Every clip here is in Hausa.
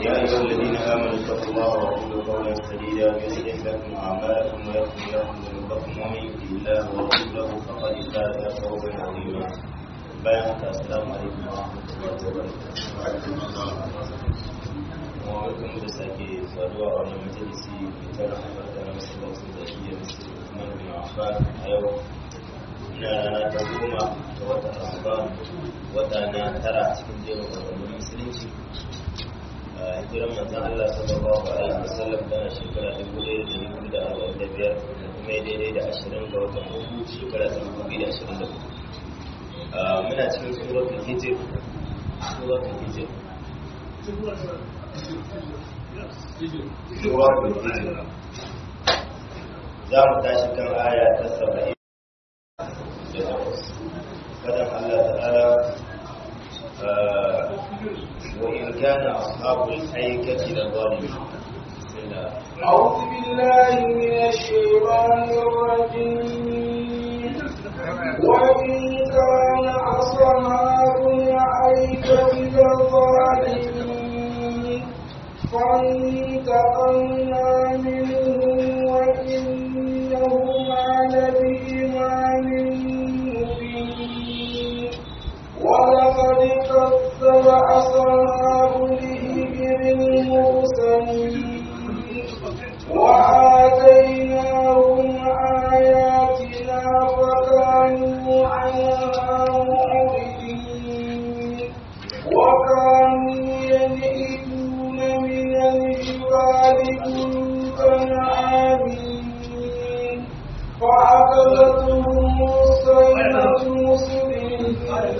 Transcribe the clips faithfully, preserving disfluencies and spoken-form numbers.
يا أيها الذين آمنوا اتقوا الله وقولوا قولا سديدا يصلح لكم أعمالكم ويغفر لكم ذنوبكم ومن يطع الله ورسوله فقد فاز فوزا عظيما. بارك السلام عليكم ورحمة الله وبركاته. وعليكم بساكي صدوة على مجلسي كتاب حفظنا مسلم سيدي مسلم عثمان بن عفان أيوه na ta goma ga watan Ramadan wata na tara cikin jerin watannin musulunci a hijiran manzon Allah sallallahu alaihi wasallam tana shekara dubu ɗaya da ɗari hudu da arba'in da biyar da kuma daidai da ashirin ga watan uku shekara ta dubu biyu da ashirin da hudu. Muna cikin suratul hijr suratul hijr suratul hijr za mu tashi kan aya ta saba'in قدم الله تعالى وإن كان أصحاب الأيكة لظالمين. أعوذ بالله من الشيطان الرجيم. وإن كان أصحاب الأيكة لظالمين فانتقمنا منهم وإنهما لبإمام ولقد كذب أصحاب الإبل المرسلين وآتيناهم آياتنا فكانوا عنها معرضين وكانوا ينحتون من الجبال بيوتا آمنين فأخذتهم الصيحة مصبحين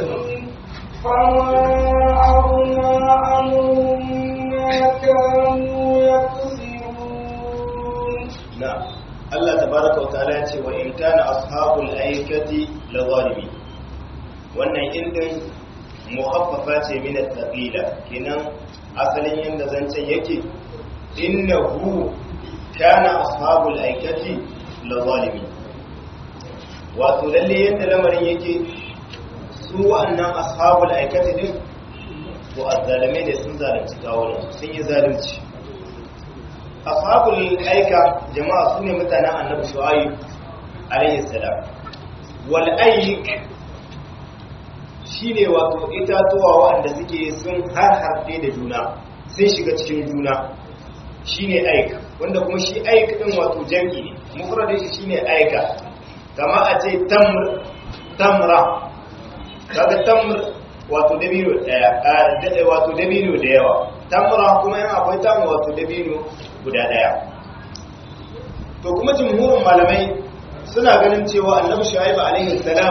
فما أغنى عنهم ما كانوا يكسبون. نعم الله تبارك وتعالى وإن كان أصحاب الأيكة لظالمين. wannan indin mukhaffafa ce min at-thaqila kinan asalin yanda zancen yake innahu kana ashabul aikati la zalimin. wato lalle yanda lamarin yake su wa'annan ashabul aikati din to azzalimai ne sun zalunci kawunan sun yi zalunci. ashabul aika jama'a sune mutanen annabi shu'aib alayhi salam. wal aik shine wato itatuwa wanda suke sun har harfe da juna sun shiga cikin juna shine aik, wanda kuma shi aik din wato jami'i ne, mufradin shi shine aika. kama a ce tamr tamra, kaga tamr wato dabino daya wato dabino da yawa, tamra kuma yana akwai tamu wato dabino guda daya. to kuma jumhurin malamai suna ganin cewa annabi shu'aib alaihi salam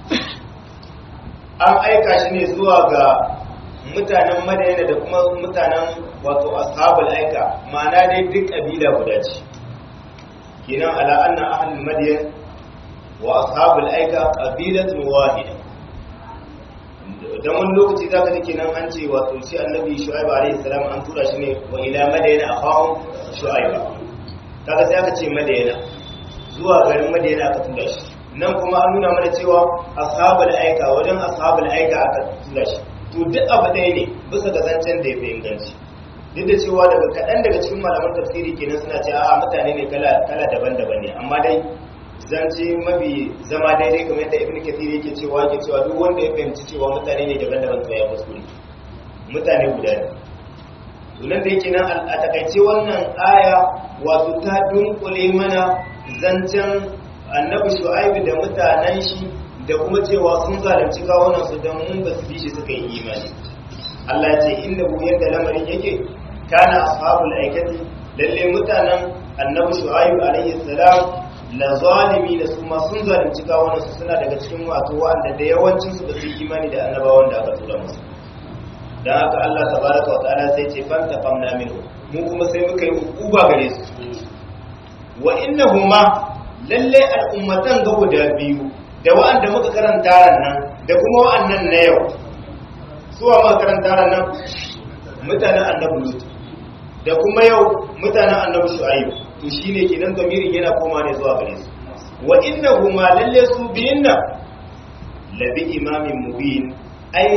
an aika shi ne zuwa ga mutanen madina da kuma mutanen wato ashabul aika, ma'ana dai duk kabila guda ce kenan ala anna ahlul madyan wa ashabul aika qabilatun wahida. dan wani lokaci zaka ji kenan an ce wato shi annabi shu'aib alayhi salam an tura shi ne wa ila madina akhahum shu'aib, kaga sai aka ce madina zuwa garin madina aka tura shi. nan kuma an nuna mana cewa ashabul aika wajen ashabul aika aka tura shi. to duk abu ɗaya ne bisa ga zancen da ya fi inganci, duk da cewa daga kaɗan daga cikin malaman tafsiri kenan suna ce a mutane ne kala kala daban-daban ne, amma dai zance mafi zama daidai kamar yadda ibn kathir yake cewa yake cewa duk wanda ya fahimci cewa mutane ne daban-daban to ya kuskure, mutane guda ne. sunan da yake nan a takaice wannan aya wato ta dunkule mana zancen annabi shu'aibu da mutanen shi da kuma cewa sun zalunci kawunan su don mun ba su bi shi suka yi imani. Allah ya ce innahu yadda lamarin yake kana ashabul aikati lalle mutanen annabi shu'aibu alaihi salam la zalimi da su ma sun zalunci kawunan su, suna daga cikin wato wanda da yawancin su ba su yi imani da annabawan da aka tura musu. dan haka Allah tabaraka wa ta'ala sai ce fanta famna minhu, mu kuma sai muka yi uba gare su. wa innahuma lalle al'ummatan ga guda biyu da wa'anda muka karanta nan da kuma wa'annan na yau, suwa muka karanta nan mutanen annabi Lut da kuma yau mutanen annabi Shu'aib, to shine kenan zamirin yana koma ne zuwa gare su. wa innahuma lalle su biyun nan labi imamin mubin, ai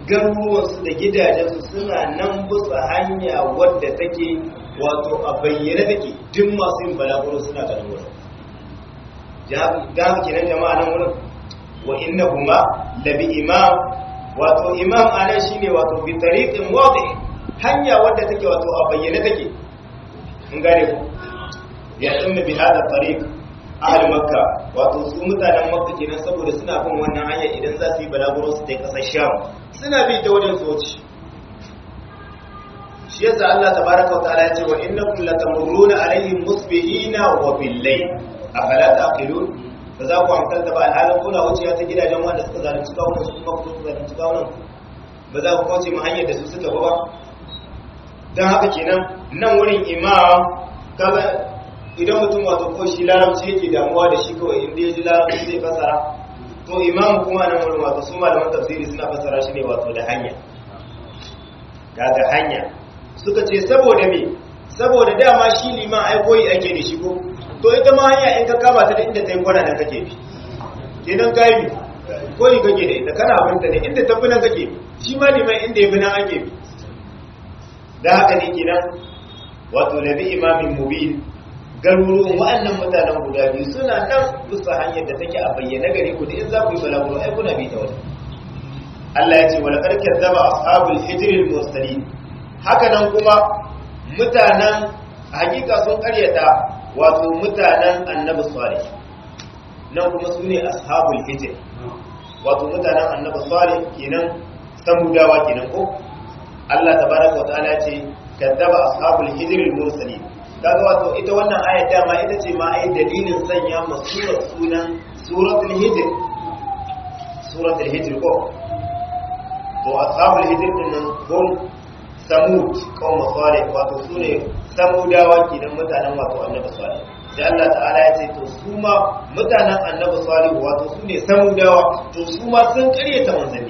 garuruwansu da gidajensu suna nan bisa hanya wadda take wato a bayyane take duk masu yin balaguro suna ganin wurin jama'a kenan jama'a nan wurin wa innahuma labi imam wato imam anan shine wato bi tariqin wadi hanya wadda take wato a bayyane take mun gane ku ya tsamma bi hada tariq ahli makka wato su mutanen makka kenan saboda suna bin wannan hanya idan za su yi balaguro su tai kasar sham suna bi ta wajen soci shi yasa Allah tabaaraka wa ta'ala ya ce wa innakum latamurruna alaihim musbihina wa bil-layl afala taqilun ba za ku amsanta ba alhalin kuna wuciya ta gidajen wanda suka zalunci kawunan su kuma ku zalunci kawunan ba za ku kauce mu hanyar da su suka ba don haka kenan nan wurin imam kaga idan mutum wato ko shi larabci yake damuwa da shi kawai inda ya ji larabci zai fasara to imam kuma nan wurin wato su malaman tafsiri suna fasara shi ne wato da hanya daga hanya suka ce saboda me saboda dama shi liman ai koyi ake da shi ko to ita ma hanya in ka kama ta da inda ta yi kwana nan kake bi kenan kai bi koyi kake da ita kana binta ne inda tafi nan kake bi shi ma liman inda ya bi nan ake bi da haka ne kenan wato nabi imamin mubin garuruwan wa'annan mutanen guda biyu suna nan bisa hanyar da take a bayyana gare ku da in za ku yi balaguro ai kuna bi ta wani Allah ya ce wala qad kadzaba ashabul hijr al mursalin haka nan kuma mutanen hakika sun karyata wato mutanen annabi salih nan kuma su ne ashabul hijr wato mutanen annabi salih kenan samudawa kenan ko Allah tabaraka wa ta'ala ce kadzaba ashabul hijr al mursalin kaga wato ita wannan ayat dama ita ce ma ai dalilin sanya masurar sunan suratul hijr suratul hijr ko to ashabul hijr din nan ko samud qaum salih wato sune samudawa kenan mutanen wato annabi salih sai Allah ta'ala ya ce to su ma mutanen annabi salih wato sune samudawa to su ma sun karyata manzanni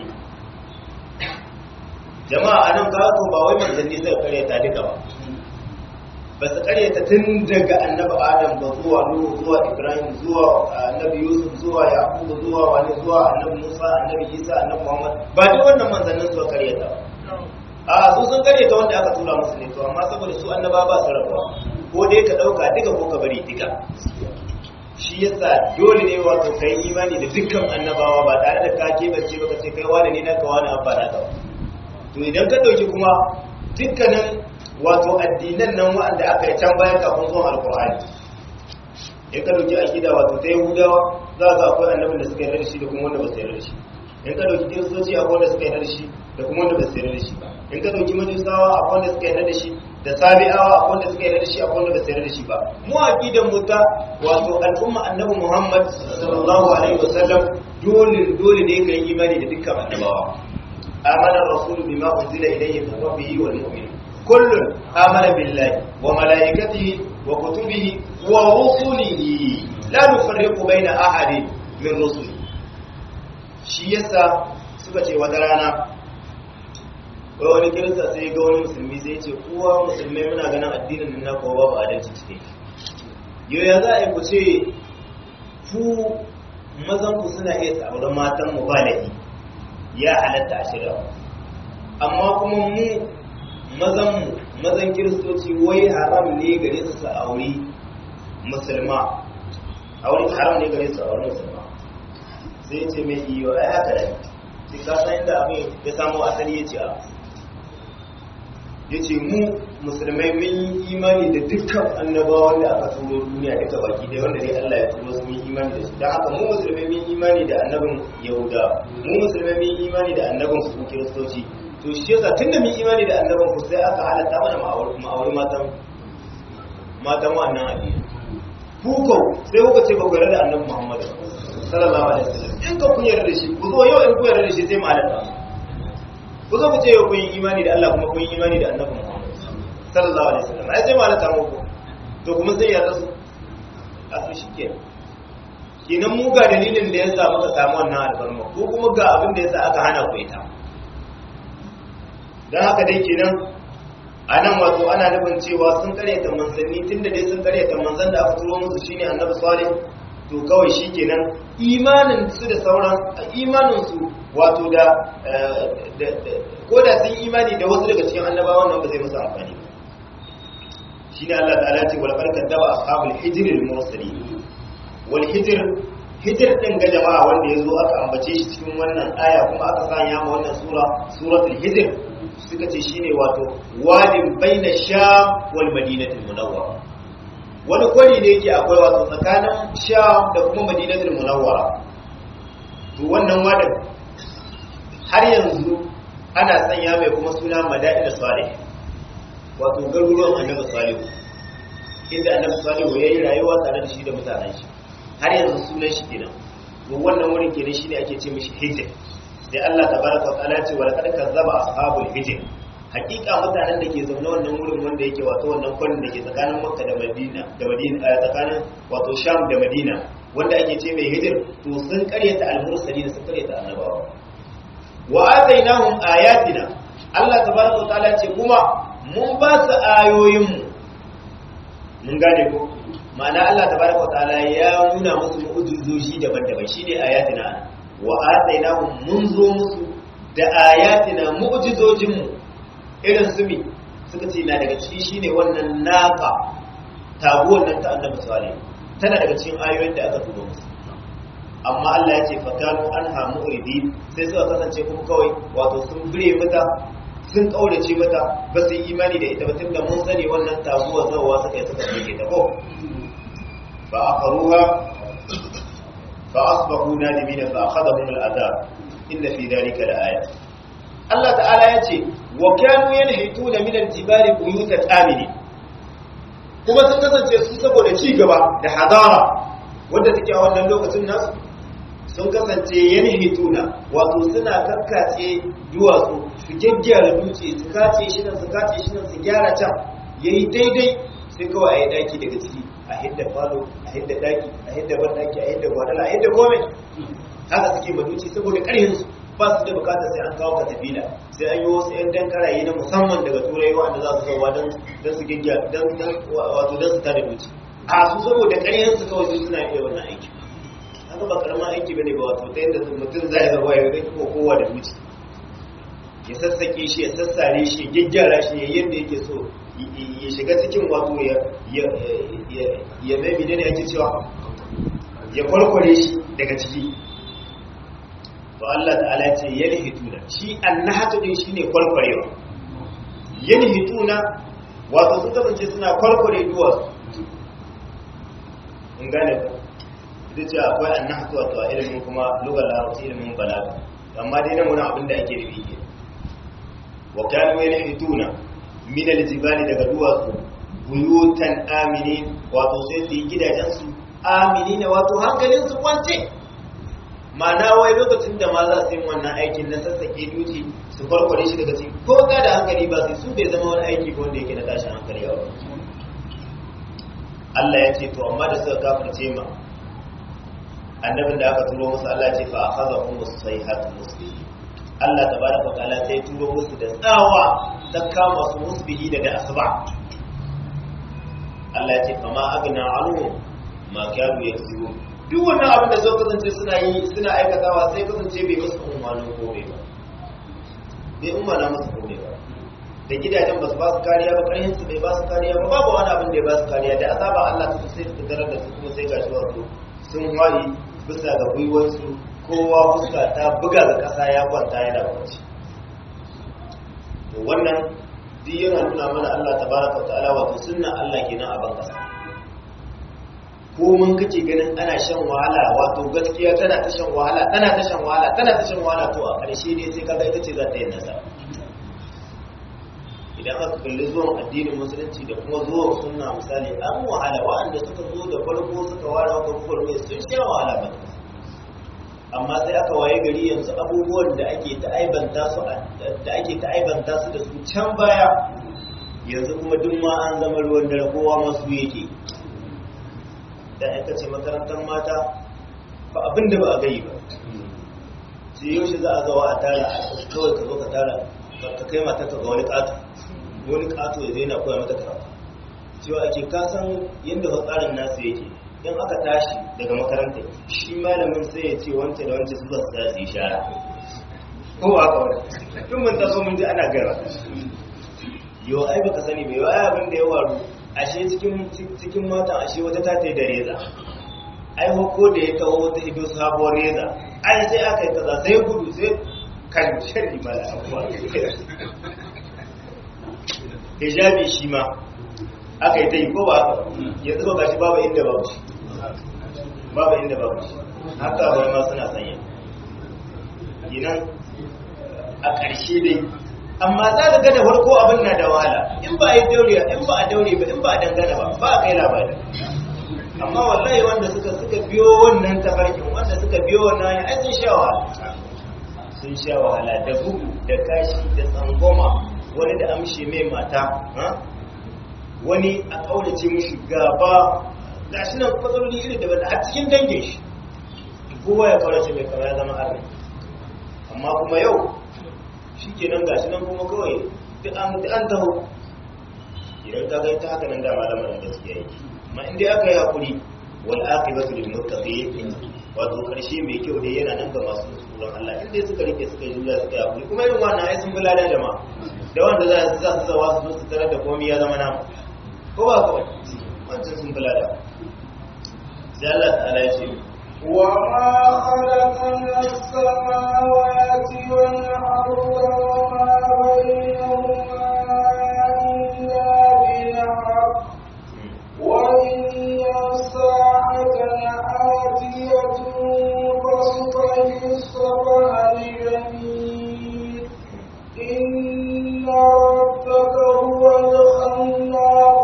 jama'a anan ka ko ba wai manzanni sai karyata duka ba ba su karyata tun daga annabi adam ba zuwa nuhu zuwa ibrahim zuwa annabi yusuf zuwa yaqubu zuwa wani zuwa annabi musa annabi isa annabi muhammad ba duk wannan manzannin su karyata a su sun karyata wanda aka tura musu ne to amma saboda su annaba ba su rabuwa ko dai ka dauka duka ko ka bari duka shi yasa dole ne wato kai imani da dukkan annabawa ba tare da ka kebace ba ka ce kai wani ne naka wani abba naka to idan ka dauki kuma dukkanin wato addinan nan wanda aka yi can bayan kafin zuwan alkur'ani in ka dauki akida wato ta yahudawa za ka akwai annabin da suka yarda da shi da kuma wanda ba su yarda da shi in ka dauki kiristoci akwai wanda suka yarda da shi da kuma wanda ba su yarda da shi ba in ka dauki majusawa akwai wanda suka yarda da shi da sabi'awa akwai wanda suka yarda da shi akwai wanda ba su yarda da shi ba mu aqidan mu ta wato al'umma annabi Muhammad sallallahu alaihi wasallam dole dole ne kai imani da dukkan annabawa amana ar-rasulu bima unzila ilayhi min rabbihi wal mu'minun كل آمن بالله وملائكته وكتبه ورسله لا نفرق بين أحد من رسله shi yasa suka ce wata rana wai wani kirista sai ga wani musulmi sai ce kowa musulmai muna ganin addinin nan naka babu adalci cike yau ya za a yi ku ce ku mazan ku suna iya tsauran matan mu balagi ya halatta a shirya amma kuma mu mazanmu mazan kiristoci wai haram ne gare su su auri musulma auri haram ne gare su auri musulma sai ce mai iyo ai haka da shi ka san inda abin ya samu asali ya ce a ya ce mu musulmai mun yi imani da dukkan annabawan da aka turo duniya duka baki dai wanda dai Allah ya turo su mun yi imani da su don haka mu musulmai mun yi imani da annabin yahuda mu musulmai mun yi imani da annabin su kiristoci to shi yasa tunda mun imani da annaban ku sai aka halatta mana ma'auri matan matan wannan addini ku ko sai kuka ce ba ku yarda da annabi Muhammad sallallahu alaihi wasallam in ka kun yarda da shi ku zo yau in ku yarda da shi sai mu halatta ku zo ku ce yau kun yi imani da Allah kuma kun yi imani da annabi Muhammad sallallahu alaihi wasallam ai sai mu halatta muku to kuma sai ya rasu a su shi kenan kenan mu ga dalilin da yasa muka samu wannan alfarma ko kuma ga abin da yasa aka hana ku ita don haka dai kenan a nan wato ana nufin cewa sun karyata manzanni tun da dai sun karyata manzan da aka turo musu shine annabi salih to kawai shi kenan imanin su da sauran imanin su wato da ko da sun imani da wasu daga cikin annabawan nan ba zai musu amfani ba shine Allah ta'ala ce wal qad kadaba ashabul hijr al mursalin wal hijr hijr din ga jama'a wanda yazo aka ambace shi cikin wannan aya kuma aka sanya ma wannan sura suratul hijr suka ce shine wato wadin baina sham wal madinatul munawwara wani kwari ne yake akwai wato tsakanin sham da kuma madinatul munawwara to wannan wadin har yanzu ana sanya mai kuma suna madaina salih wato garuruwan annabi salihu inda annabi salihu yayi rayuwa tare da shi da mutanen shi har yanzu sunan shi kenan to wannan wurin kenan shine ake ce mishi hijr sai Allah tabaraka wa ta'ala ce wala kad kazzaba ashabul hijr hakika mutanen da ke zaune wannan wurin wanda yake wato wannan kwarin da ke tsakanin Makka da Madina da Madina tsakanin wato Sham da Madina wanda ake ce mai hijr to sun karyata al-mursalin sun karyata annabawa wa atainahum ayatina Allah tabaraka wa ta'ala ce kuma mun ba su ayoyinmu mun gane ko ma'ana Allah tabaraka wa ta'ala ya nuna musu mu'jizoji daban-daban shine ayatina wa atainahum mun zo musu da ayatina mu'jizojinmu irin su mi suka ce na daga ciki shine wannan naqa taguwar nan ta annabi salih tana daga cikin ayoyin da aka tuba musu amma Allah ya ce fakanu anha mu'ridin sai suka kasance kuma kawai wato sun bire mata sun kaurace mata ba su yi imani da ita ba tunda mun sani wannan taguwar zawa suka yi suka rike ta ko fa aqruha fa asbahu nadimina fa akhadhahum al'adab inna fi dhalika la'aya Allah ta'ala ya ce wa kanu yanhituna min al-jibali buyutan amini kuma sun kasance su saboda ci gaba da hadara wanda take a wannan lokacin nasu sun kasance yanhituna wato suna kakkace duwatsu su gyaggyara dutse su kace shi nan su kace shi nan su gyara can yayi daidai sai kawai ayi daki daga ciki a hidda falo a hidda daki a hidda ban daki a hidda gwadala a hidda komai haka suke maduci saboda karhin su ba su da bukatar sai an kawo katafila sai an yi wasu yan dankaraye na musamman daga turai wanda za su zauwa don su gyaggyara wato don su tada dutse a su saboda karhin su kawai su suna iya wannan aiki haka ba karamin aiki bane ba wato ta yadda mutum zai zaba ya rage kowa da dutse ya sassake shi ya sassare shi ya gyaggyara shi yadda yake so ya shiga cikin wato ya ya mai bidane yake cewa ya kwarkware shi daga ciki to Allah ta'ala ce yalhituna shi annahatu din shine kwarkwarewa yalhituna wato sun kasance suna kwarkware duwa in gane ku duk cewa akwai annahatu wato a ilimin kuma lugar larabci ilimin balaga amma dai nan wani abin da ake nufi ke wa kanu yanhituna min aljibali daga duwatsu buyutan aminin wato sai su yi gidajen su aminin wato hankalin su kwance ma'ana wai lokacin da ma za su yi wannan aikin na sassake duti su farkware shi daga ciki ko ga da hankali ba sai su bai zama wani aiki ko wanda yake na tashin hankali a wani Allah ya ce to amma da suka kafirce ma annabin da aka turo musu Allah ce fa akhadhahum as-sayhatu musbihin Allah tabaraka wa ta'ala sai turo musu da tsawa ta kama su musbihi da asuba Allah ya ce fa ma agna anhum ma kanu yaksubun duk wannan abin da suka kasance suna yi suna aikatawa sai kasance bai musu umarnin kome ba bai umarna musu kome ba da gidajen ba su ba su kariya ba karhin su bai ba su kariya ba babu wani abin da ya ba su kariya da azaba Allah ta sai su darar da su kuma sai gashi wato sun wari bisa ga gwiwarsu kowa fuska ta buga ga ƙasa ya kwanta yana kwanci to wannan duk yana nuna mana Allah tabaraka ta'ala wato sunna Allah kenan a ban ƙasa ko mun kace ganin ana shan wahala wato gaskiya tana ta shan wahala tana ta shan wahala tana ta shan wahala to a ƙarshe ne sai kaga ita ce za ta yi nasara idan aka kalli zuwan addinin musulunci da kuma zuwan sunna misali an wahala waɗanda suka zo da farko suka ware farkon mai sun sha wahala ba amma sai aka waye gari yanzu abubuwan da ake ta'aibanta su da ake ta'aibanta su da su can baya yanzu kuma duk ma an zama ruwan dare kowa masu yake da aka ce makarantar mata ba abinda ba a gai ba sai yaushe za a zawa a tara kawai ka zo ka tara ka kai mata ka ga wani ƙato wani ƙato ya zaina koya mata karatu cewa ake kasan yadda tsarin nasu yake in aka tashi daga makarantar shi malamin sai ya ce wance da wance su za su za su yi shara ko ba ka wani tun mun taso mun ji ana gara yau ai baka sani bai yau ai abin da ya waru ashe cikin cikin matan ashe wata ta ta yi da reza ai ko da ya taho wata ido sabuwar reza ai sai aka yi kaza sai gudu sai kan shari ba da abuwa hijabi shi ma aka yi ta yi ko ba ya zuba gashi babu inda babu shi babu inda babu shi haka bai ma suna sanya ginan a ƙarshe dai amma za ka ga da farko abin na da wahala in ba a yi daure in ba a daure ba in ba a dangana ba ba a kai labari amma wallahi wanda suka suka biyo wannan tafarkin wanda suka biyo wannan ai sun sha wahala sun sha wahala da bugu da kashi da tsangoma wani da amshe mai mata wani a kaurace mishi gaba gashi nan fasaloli iri da a cikin dangin shi kowa ya kaurace mai kawai ya zama arni amma kuma yau shi kenan gashi nan kuma kawai duk an taho idan ka ga ta haka nan da malaman gaskiya yake amma inda aka yi hakuri wal aqibatu lil muttaqin wato karshe mai kyau dai yana nan ga masu tsoron Allah inda suka rike suka yi zuwa suka yi hakuri kuma irin wannan ai sun bula da jama'a da wanda za su za su zawa su zo su tarar da komai ya zama namu ko ba kawai wancan sun bula da sai Allah ta'ala ya ce وما خلقنا السماوات والأرض وما بينهما إلا بالحق وإن الساعة لآتية فاصفح الصفح الجميل إن ربك هو الخلاق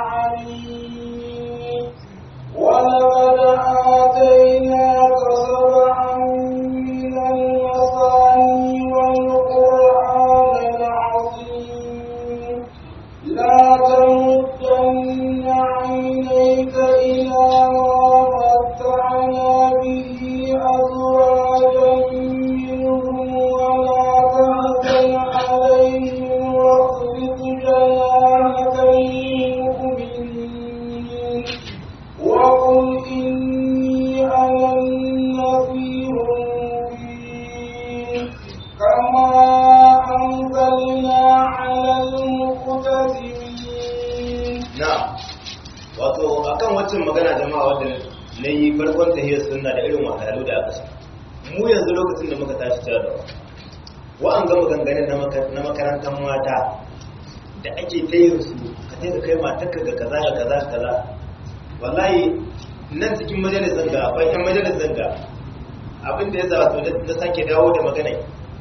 العليم ولقد آتيناك سبعا من المثاني والقرآن العظيم لا تمدن عينيك إلى ما متعنا به أزواجا منهم ولا تحزن عليهم واخفض جناحك للمؤمنين وقل إني أنا النذير المبين كما أنزلنا على المقتسمين. نعم wato akan waccan magana jama'a wadda na yi farkon tahiyar sunna da irin wahalhalu da aka mu yanzu lokacin da muka tashi cewa da wa'an gama ganganin na makarantar mata da ake tayin su ka kai ka kai matarka ga kaza da kaza kaza wallahi nan cikin majalisar ga akwai yan majalisar ga abin da ya zaba to da sake dawo da magana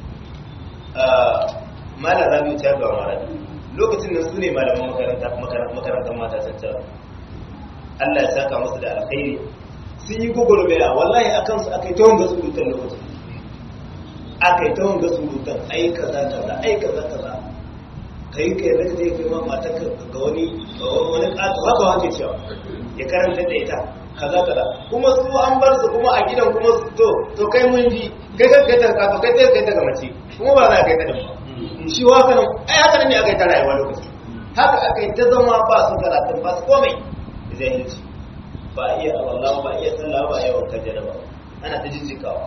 mala rabi ta ga mara lokacin da su ne malaman makarantar mata tattara Allah ya saka musu da alkhairi sun yi gugurmaya wallahi akan su akai tawon ga surutan lokacin akai tawon ga surutan ai kaza kaza ai kaza kaza kai kai da kai kai ma mata ga wani wani kato haka wake cewa ya karanta da ita kaza kaza kuma su an bar su kuma a gidan kuma su to to kai mun ji kai kai ta kato kai kai ta ga mace kuma ba za ka kai ta da shi haka nan ai haka ne aka yi ta rayuwa lokaci haka aka yi ta zama ba su karatun ba su komai zahilci ba iya Allah ba iya sallah ba iya wankan janaba ana ta jijjikawa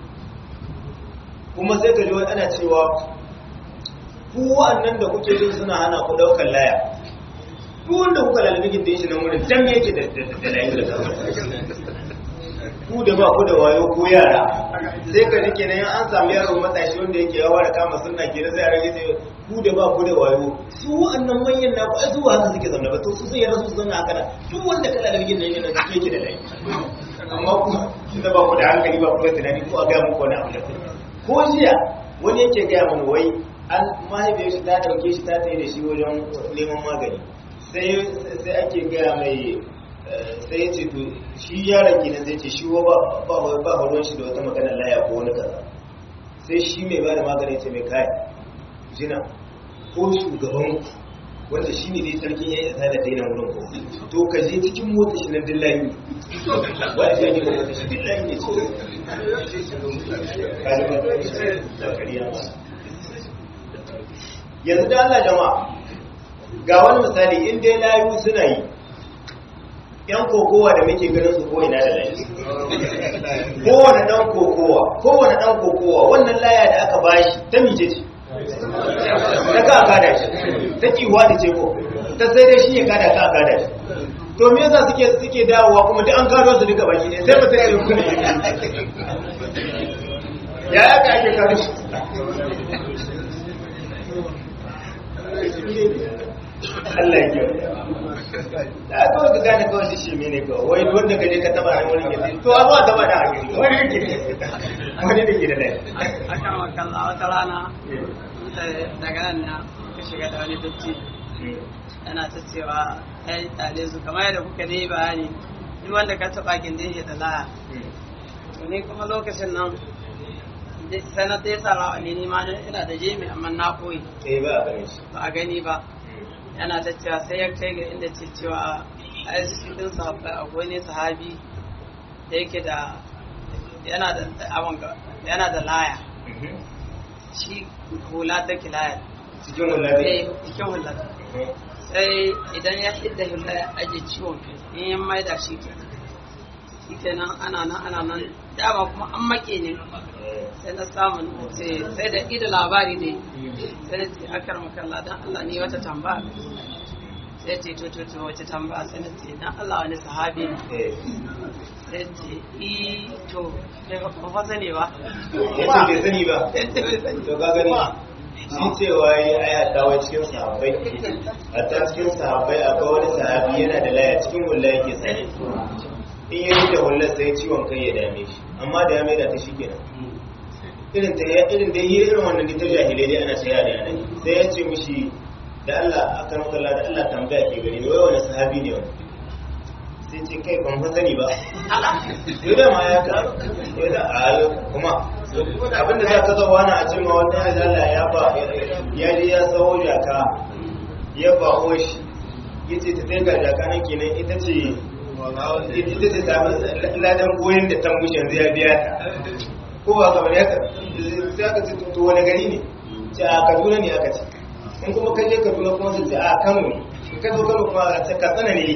kuma sai ka ji wani ana cewa ku wa'annan da kuke jin suna hana ku daukar laya duk wanda kuka lalabi gindin shi nan wurin dan yake da da layu da kamar ku da ba ku da wayo ko yara sai ka rike nan an samu yaro matashi wanda yake yawa da kama sunna ke da zai rage sai ku da ba ku da wayo su wa'annan manyan na ku azuwa haka suke zaune ba to su sai rasu zanna haka duk wanda kala da gindin nan yake da layu amma ku da ba ku da hankali ba ku da tunani ko a ga muku wani abu da ko jiya wani yake ga mana wai an mahaifiyar shi ta dauke shi ta tsaye da shi wajen neman magani sai sai ake gaya mai sai ya ce to shi yaron kenan zai ce shi ba ba ba ruwan shi da wata magana laya ko wani kaza sai shi mai ba da magani ce mai kai jina ko shugaban wanda shi ne dai sarkin yayin da da kai nan wurin ko to ka je cikin mota shi nan dillahi ba ya ji mota shi dillahi ne ce yanzu da Allah jama'a ga wani misali in dai layu suna yi yan kokowa da muke ganin su ko ina da laya kowane dan kokowa kowane dan kokowa wannan laya da aka bashi ta mije ce ta ka kada shi ta kiwa da ce ko ta sai dai shi ya kada ka kada shi to me yasa suke suke dawowa kuma duk an karo su duka baki ne sai mutum ya kuma ya aka ake karo shi Allah ya kiyaye da aka ka gane kawai shi shirme ne kawai wai wanda ka je ka taba ne wani ke to abuwa taba da hakuri wani yake wani da ke da lai aka makalla wata rana daga nan na ka shiga da wani datti yana ta cewa ya yi tale su kamar yadda kuka ne bayani duk wanda ka taba gindin shi da laya to ne kuma lokacin nan sai na tsaye tsara wa ne ma ina da jemi amma na koyi eh ba a gani shi ba a gani ba yana ta cewa sai ya kai ga inda ce cewa a yanzu cikin sahabbai akwai ne sahabi da yake da yana da abin yana da laya shi hula ta kilaya cikin hula ne cikin hula sai idan ya hidda hula ya aje ciwon in ya maida shi ke shi kenan ana nan ana nan dama kuma an make ne sai na samun sai da ida labari ne sai na ce akar makalla don Allah ne wata tambaya sai ce to to to wace tambaya sai na ce don Allah wani sahabi ne sai ce i to ne ba kuma sani ba ya ce bai sani ba to ka gani shi cewa ya aya dawo cikin sahabbai a ta cikin sahabbai akwai wani sahabi yana da laya cikin hulla yake sani in ya yi da hullar sai ciwon kai ya dame shi amma da ya mai da ta shi kenan irin ta ya irin da yi irin wannan da ta jahilai dai ana tsaya da yana sai ya ce mishi da Allah akan kalla da Allah tambaya ke gani ne wai wani sahabi ne wani sai ce kai ban fa sani ba yau da ma ya ka yau da ayo kuma abinda za ka zo wani a ce ma wani Allah ya ba ya je ya sawo jaka ya ba hoshi yace ta sai ga jaka nan kenan ita ce ita ce ta ladan goyin da tambushin zai biya ta ko ba ka bane haka sai aka ce to wani gari ne ce a Kaduna ne aka ce in kuma ka je Kaduna kuma sai ce a Kano ne ka zo Kano kuma a ce Katsina ne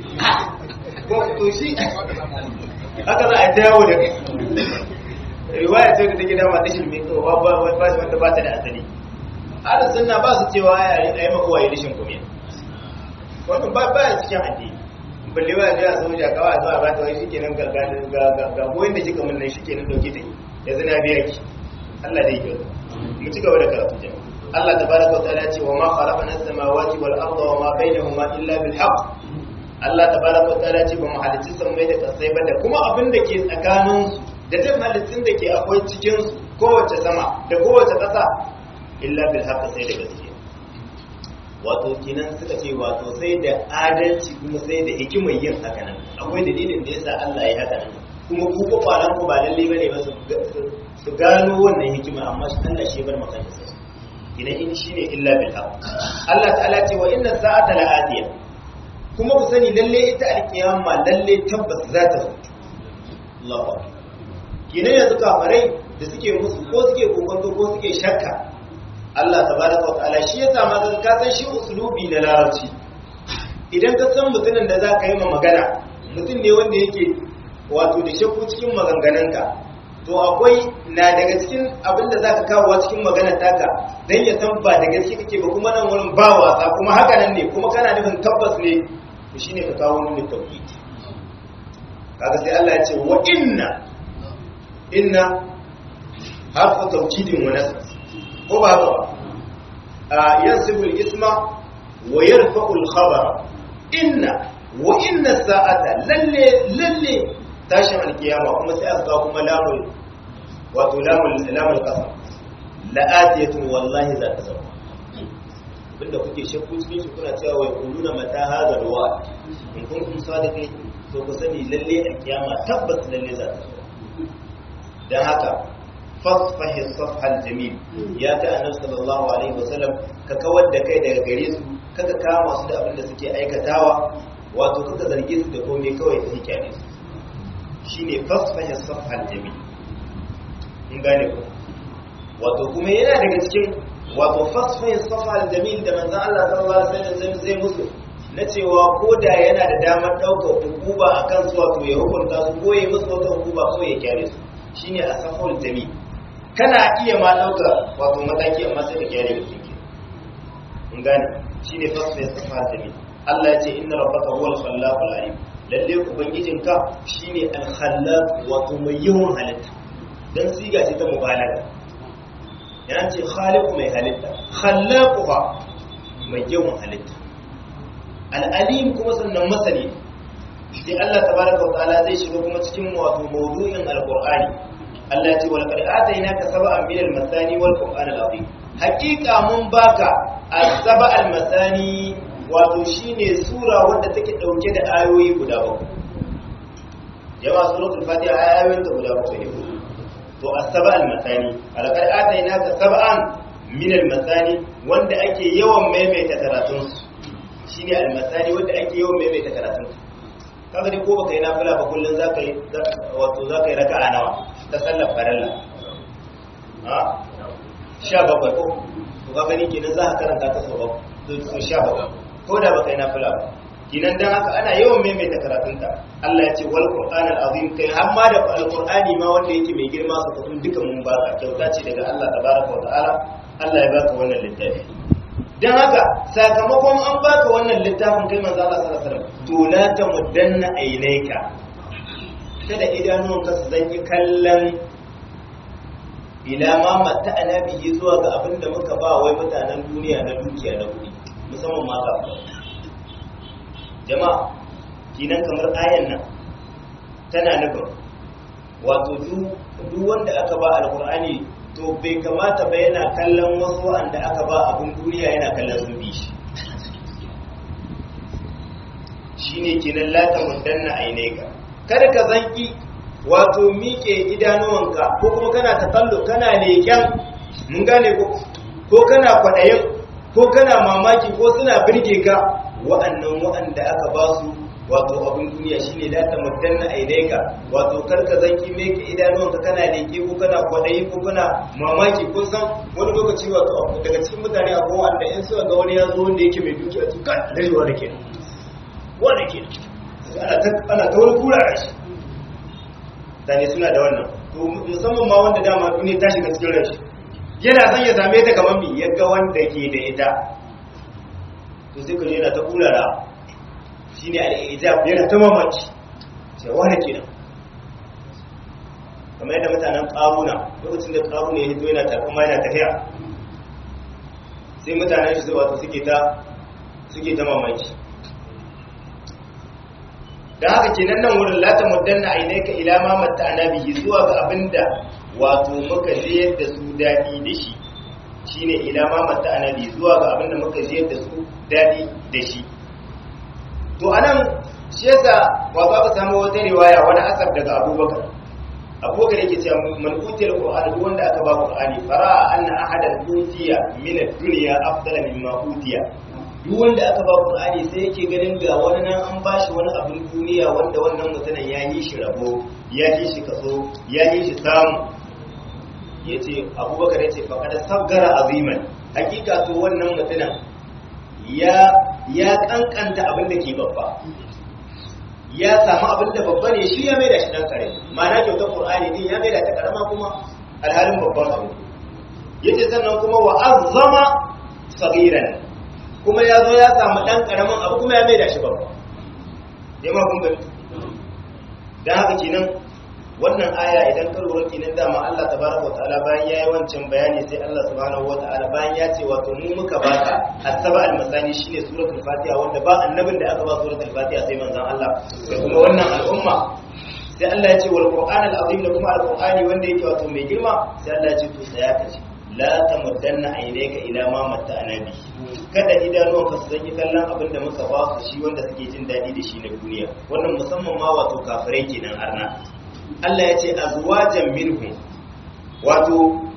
ko to shi haka za a dawo da kai riwaya ce da take dama ta shirme to ba ba ba wanda ba ta da asali ahlus sunna ba su cewa ai ai maka waye rishin kuma wannan ba ba cikin addini balle ba ga soja kawai zuwa ba ta wai shikenan ga ga ga goyen da kika mun nan shikenan dauke take yanzu na biya ki Allah dai kyau mu ci gaba da karatu jama'a Allah tabaraka wa ta'ala ce wa ma khalaqna as-samawati wal arda wa ma bainahuma illa bil haqq Allah tabaraka wa ta'ala ce ba mu halicci sammai da kasai ba da kuma abin da ke tsakanin su da duk halittun da ke akwai cikin su kowace sama da kowace ƙasa illa bil haqq sai da gaskiya wato kinan suka ce wato sai da adalci kuma sai da hikimar yin haka nan akwai dalilin da yasa Allah ya haka nan kuma ku kwakwalan ku ba lalle bane ba su gano wannan hikima amma shi Allah shi bar maka sa idan in shine illa bil haqq Allah ta'ala ce wa inna sa'ata la'atiya kuma ku sani lalle ita alkiyama lalle tabbas za ta zo Allahu akbar kinan yanzu kafirai da suke musu ko suke kokonto ko suke shakka Allah tabaraka wa ta'ala shi yasa ma ka san shi usulubi na larabci idan ka san mutumin da zaka yi ma magana mutum ne wanda yake wato da shakku cikin maganganunka to akwai na daga cikin abin da zaka kawo cikin maganar taka dan ya san ba da gaske kake ba kuma nan wurin ba wasa kuma haka nan ne kuma kana nufin tabbas ne to shine ka kawo nuna tauhid kaga sai Allah ya ce wa inna inna harfu tawkidin wa nasb ko ba ba a yansibu al-isma wa yarfa'u al-khabara inna wa inna sa'ata lalle lalle tashin alkiyama kuma sai aka kuma lamul wato lamul lamul qasam la'atiyatun wallahi za ta zama abinda kuke shakku cikin shi kuna cewa wai kuluna mata hadha alwa in kuntum sadiqin to ku sani lalle alkiyama tabbas lalle za ta zama dan haka fasfahi safha aljamil ya ta annabi sallallahu alaihi wasallam ka kawar da kai daga gare su kaga kama su da abinda suke aikatawa wato kaga zarge su da komai kawai sai kyale su shine fasfahi safha aljamil in gane ku wato kuma yana daga cikin wato fasfahi safha aljamil da manzon Allah sallallahu alaihi wasallam zai musu na cewa ko da yana da damar ɗaukar hukuma a kan su wato ya hukunta su ko ya musu wata hukuma ko ya kyale su shine a safar jami kana iya ma ɗaukar wato mataki amma sai ka kyale mutum ke in gane shine fasfai safar jami Allah ya ce inna rabbaka huwal khallaqul alim lalle ubangijinka shine al-khallaq wato mai yawan halitta dan siga ce ta mubalaga yana ce khaliqu mai halitta khallaqu mai yawan halitta al-alim kuma sannan masani sai Allah tabaraka wa ta'ala zai shiga kuma cikin wato mawdu'in al-qur'ani Allah ya ce wal qad atainaka sab'an min al-masani wal qur'an al-azim haqiqa mun baka as-sab'a al-masani wato shine sura wadda take dauke da ayoyi guda bakwai jama'a suratul fatiha ayoyin ta guda bakwai ne to as-sab'a al-masani alqad atainaka sab'an min al-masani wanda ake yawan maimaita karatun su shine al-masani wanda ake yawan maimaita karatun su kaga dai ko baka yi nafila ba kullun zaka yi wato zaka yi raka'a nawa ta sallar farilla ha sha bakwai ko to kaga ni kenan za ka karanta ta so bakwai to sha bakwai ko da baka yi nafila ba kinan dan haka ana yawan maimaita karatunta Allah ya ce wal qur'anal azim kai hamma da alqur'ani ma wanda yake mai girma sa kudin duka mun ba ka kyauta ce daga Allah tabaraka wa ta'ala Allah ya baka wannan littafi dan haka sakamakon an baka wannan littafin kai manzo Allah sallallahu alaihi wasallam to la tamuddanna aynayka kada idanuwanka su zanki kallon ila ma mata'ana bihi zuwa ga abinda muka ba wai mutanen duniya na dukiya na kudi musamman mata jama'a kinan kamar ayan nan tana nufin wato duk wanda aka ba alkur'ani to bai kamata ba yana kallon wasu wanda aka ba abin duniya yana kallon su bi shi shine kinan la ta mudanna aineka kada ka zanki wato miƙe idanuwanka ko kuma kana takallo kana leken mun gane ko ko kana kwadayin ko kana mamaki ko suna birge ka wa'annan wa'anda aka ba su wato abin duniya shine la ta mudanna aidaika wato karka zanki me ka idanuwanka kana leke ko kana kwadayi ko kana mamaki ko san wani lokaci wato daga cikin mutane akwai wanda in suka ga wani yazo wanda yake mai dukiya to kan dai wanda ke wanda ke ana ta ana ta wani kura shi dane suna da wannan to musamman ma wanda dama duniya ta shiga cikin rashi yana son ya same ta kamar mi yaga wanda ke da ita to sai ka yana ta kullara shine al-ijab yana ta mamaki sai wani kenan kamar yadda mutanen karuna lokacin da karuna ya hito yana takama yana tafiya sai mutanen shi wato suke ta suke ta mamaki da haka kenan nan wurin la ta muddanna aynaka ila ma matta'ana bihi zuwa ga abinda wato muka jiyar da su dadi da shi shine ila ma matta'ana bihi zuwa ga abinda muka jiyar da su dadi da shi to anan shi yasa wato aka samu wata riwaya wani asar daga Abubakar Abubakar yake cewa man utiya al-Qur'an duk wanda aka ba Qur'ani fara anna ahadan utiya min ad-dunya afdala mimma utiya duk wanda aka ba Qur'ani sai yake ganin ga wani nan an bashi wani abin duniya wanda wannan mutumin ya yi shi rabo ya yi shi kaso ya yi shi samu yace Abubakar yace fa kada saggara aziman hakika to wannan mutumin ya ya kankanta abin da ke babba ya samu abin da babba ne shi ya maida shi dan kare ma'ana kyautar Qur'ani din ya maida ta karama kuma alhalin babban abu yace sannan kuma wa azzama saghiran kuma ya zo ya samu ɗan ƙaramin abu kuma ya mai da shi babba ya ma kun gani don haka kenan wannan aya idan ka lura kenan dama Allah tabaraka wa ta'ala bayan yayi wancan bayani sai Allah subhanahu wa ta'ala bayan ya ce wato mu muka baka as-saba al-masani shine suratul fatiha wanda ba annabin da aka ba suratul fatiha sai manzon Allah da kuma wannan al'umma sai Allah ya ce wal qur'an al-azim da kuma al-qur'ani wanda yake wato mai girma sai Allah ya ce to tsaya ka ce la tamuddanna aynaka ila ma matta'ana bi kada idanuwanka su zanyi kallon abin da muka ba su shi wanda suke jin dadi da shi na duniya wannan musamman ma wato kafirai kenan arna Allah ya ce azwajan minhum wato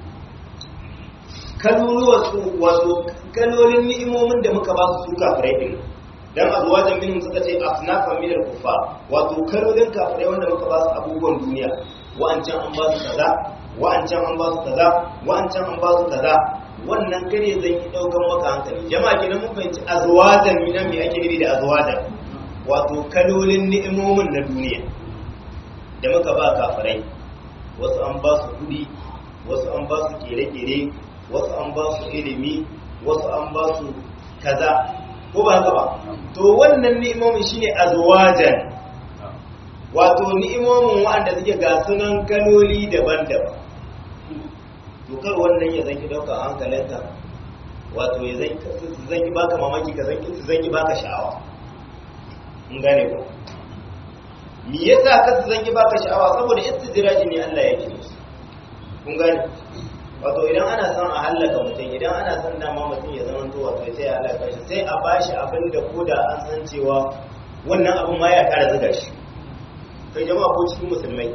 kaluluwa su wato kalolin ni'imomin da muka ba su su kafirai din dan azwajan minhum suka ce afnafan min al-kuffar wato kalolin kafirai wanda muka ba su abubuwan duniya wa'ancan an ba su kaza wa'ancan an ba su kaza wa'ancan an ba su kaza wannan kare zan yi daukan maka hankali jama'a kenan mun fahimci azwajan mina me ake nufi da azwajan wato kalolin ni'imomin na duniya da muka ba kafirai wasu an ba su kudi wasu an ba su kere-kere wasu an ba su ilimi wasu an ba su kaza ko ba haka ba to wannan ni'imomin shine azwajan wato ni'imomin wanda suke ga sunan kaloli daban-daban to kar wannan ya zanki dauka hankalinka wato ya zanki zanki baka mamaki ka zanki zanki baka sha'awa mun gane ko me yasa ka zanki baka sha'awa saboda istidraji ne Allah yake yi kun gane wato idan ana son a halaka mutum idan ana son dama mutum ya zama to wato sai ya halaka shi sai a bashi abin da koda an san cewa wannan abin ma ya tara zuga shi kai jama'a ko cikin musulmai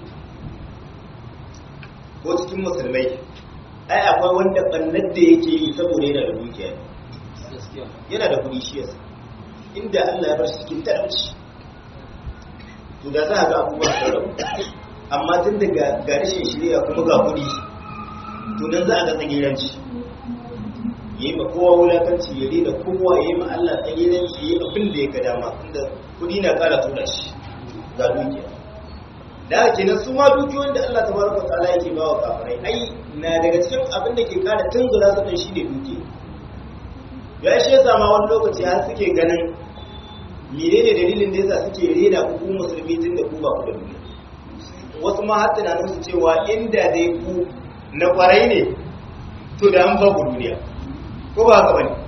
ko cikin musulmai ai akwai wanda bannar da yake yi saboda yana da dukiya yana da kudi shi yasa inda Allah ya bar shi cikin talauci to da za ga abubuwa da rabu amma tun daga ga rashin shirya kuma ga kudi to dan za a ga tsagiranci yayi ma kowa wulakanci ya rena kowa yayi ma Allah tsagiranci yayi abin da ya ga dama tunda kudi na kara tura shi ga dukiya da ake nan su ma dukiyoyin da Allah tabaraka ta'ala yake ba wa kafirai ai na daga cikin abin da ke kara tunzura su din shine dukiya ya shi yasa ma wani lokaci har suke ganin menene dalilin da yasa suke rena ku musulmi tun da ku ba ku da duniya wasu ma har tunanin su cewa inda dai ku na kwarai ne to da an ba ku duniya ko ba haka bane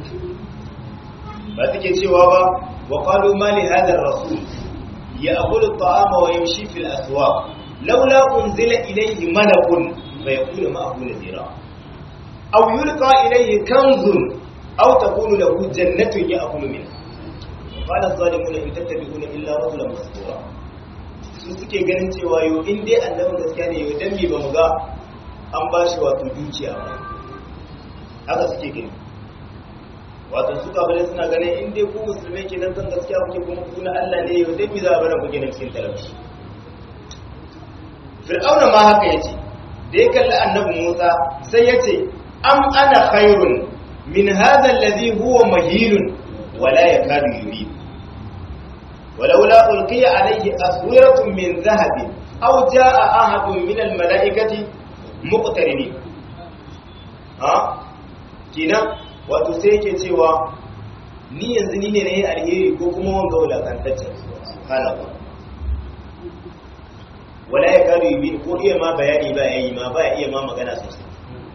ba suke cewa ba wa qalu ma li hadha ar-rasul يأكل الطعام ويمشي في الأسواق لولا أنزل إليه ملك فيكون معه نذيرا أو يلقى إليه كنز أو تكون له جنة يأكل منها قال الظالمون إن تتبعون إلا رجلا مسحورا su suke ganin cewa yau in dai annabin gaskiya ne yau dan me ba mu ga an ba shi wato dukiya ba haka suke gani wato suka bane suna ganin in dai ku musulmai kenan kan gaskiya kuke kuma ku na Allah ne yau dai mi za a bar ku kenan cikin talauci Fir'auna ma haka yace da ya kalli annabi Musa sai yace am ana khairun min hadha alladhi huwa mahinun wala yakadu yuri ولولا ألقي عليه أسورة من ذهب أو جاء أحد من الملائكة مقترنين ها كنا wato sai yake cewa ni yanzu ni ne na yi alheri ko kuma wanga wulakantaccen subhanallah wala ya karu yi ko iya ma bayani ba yayi ma ba iya ma magana sosai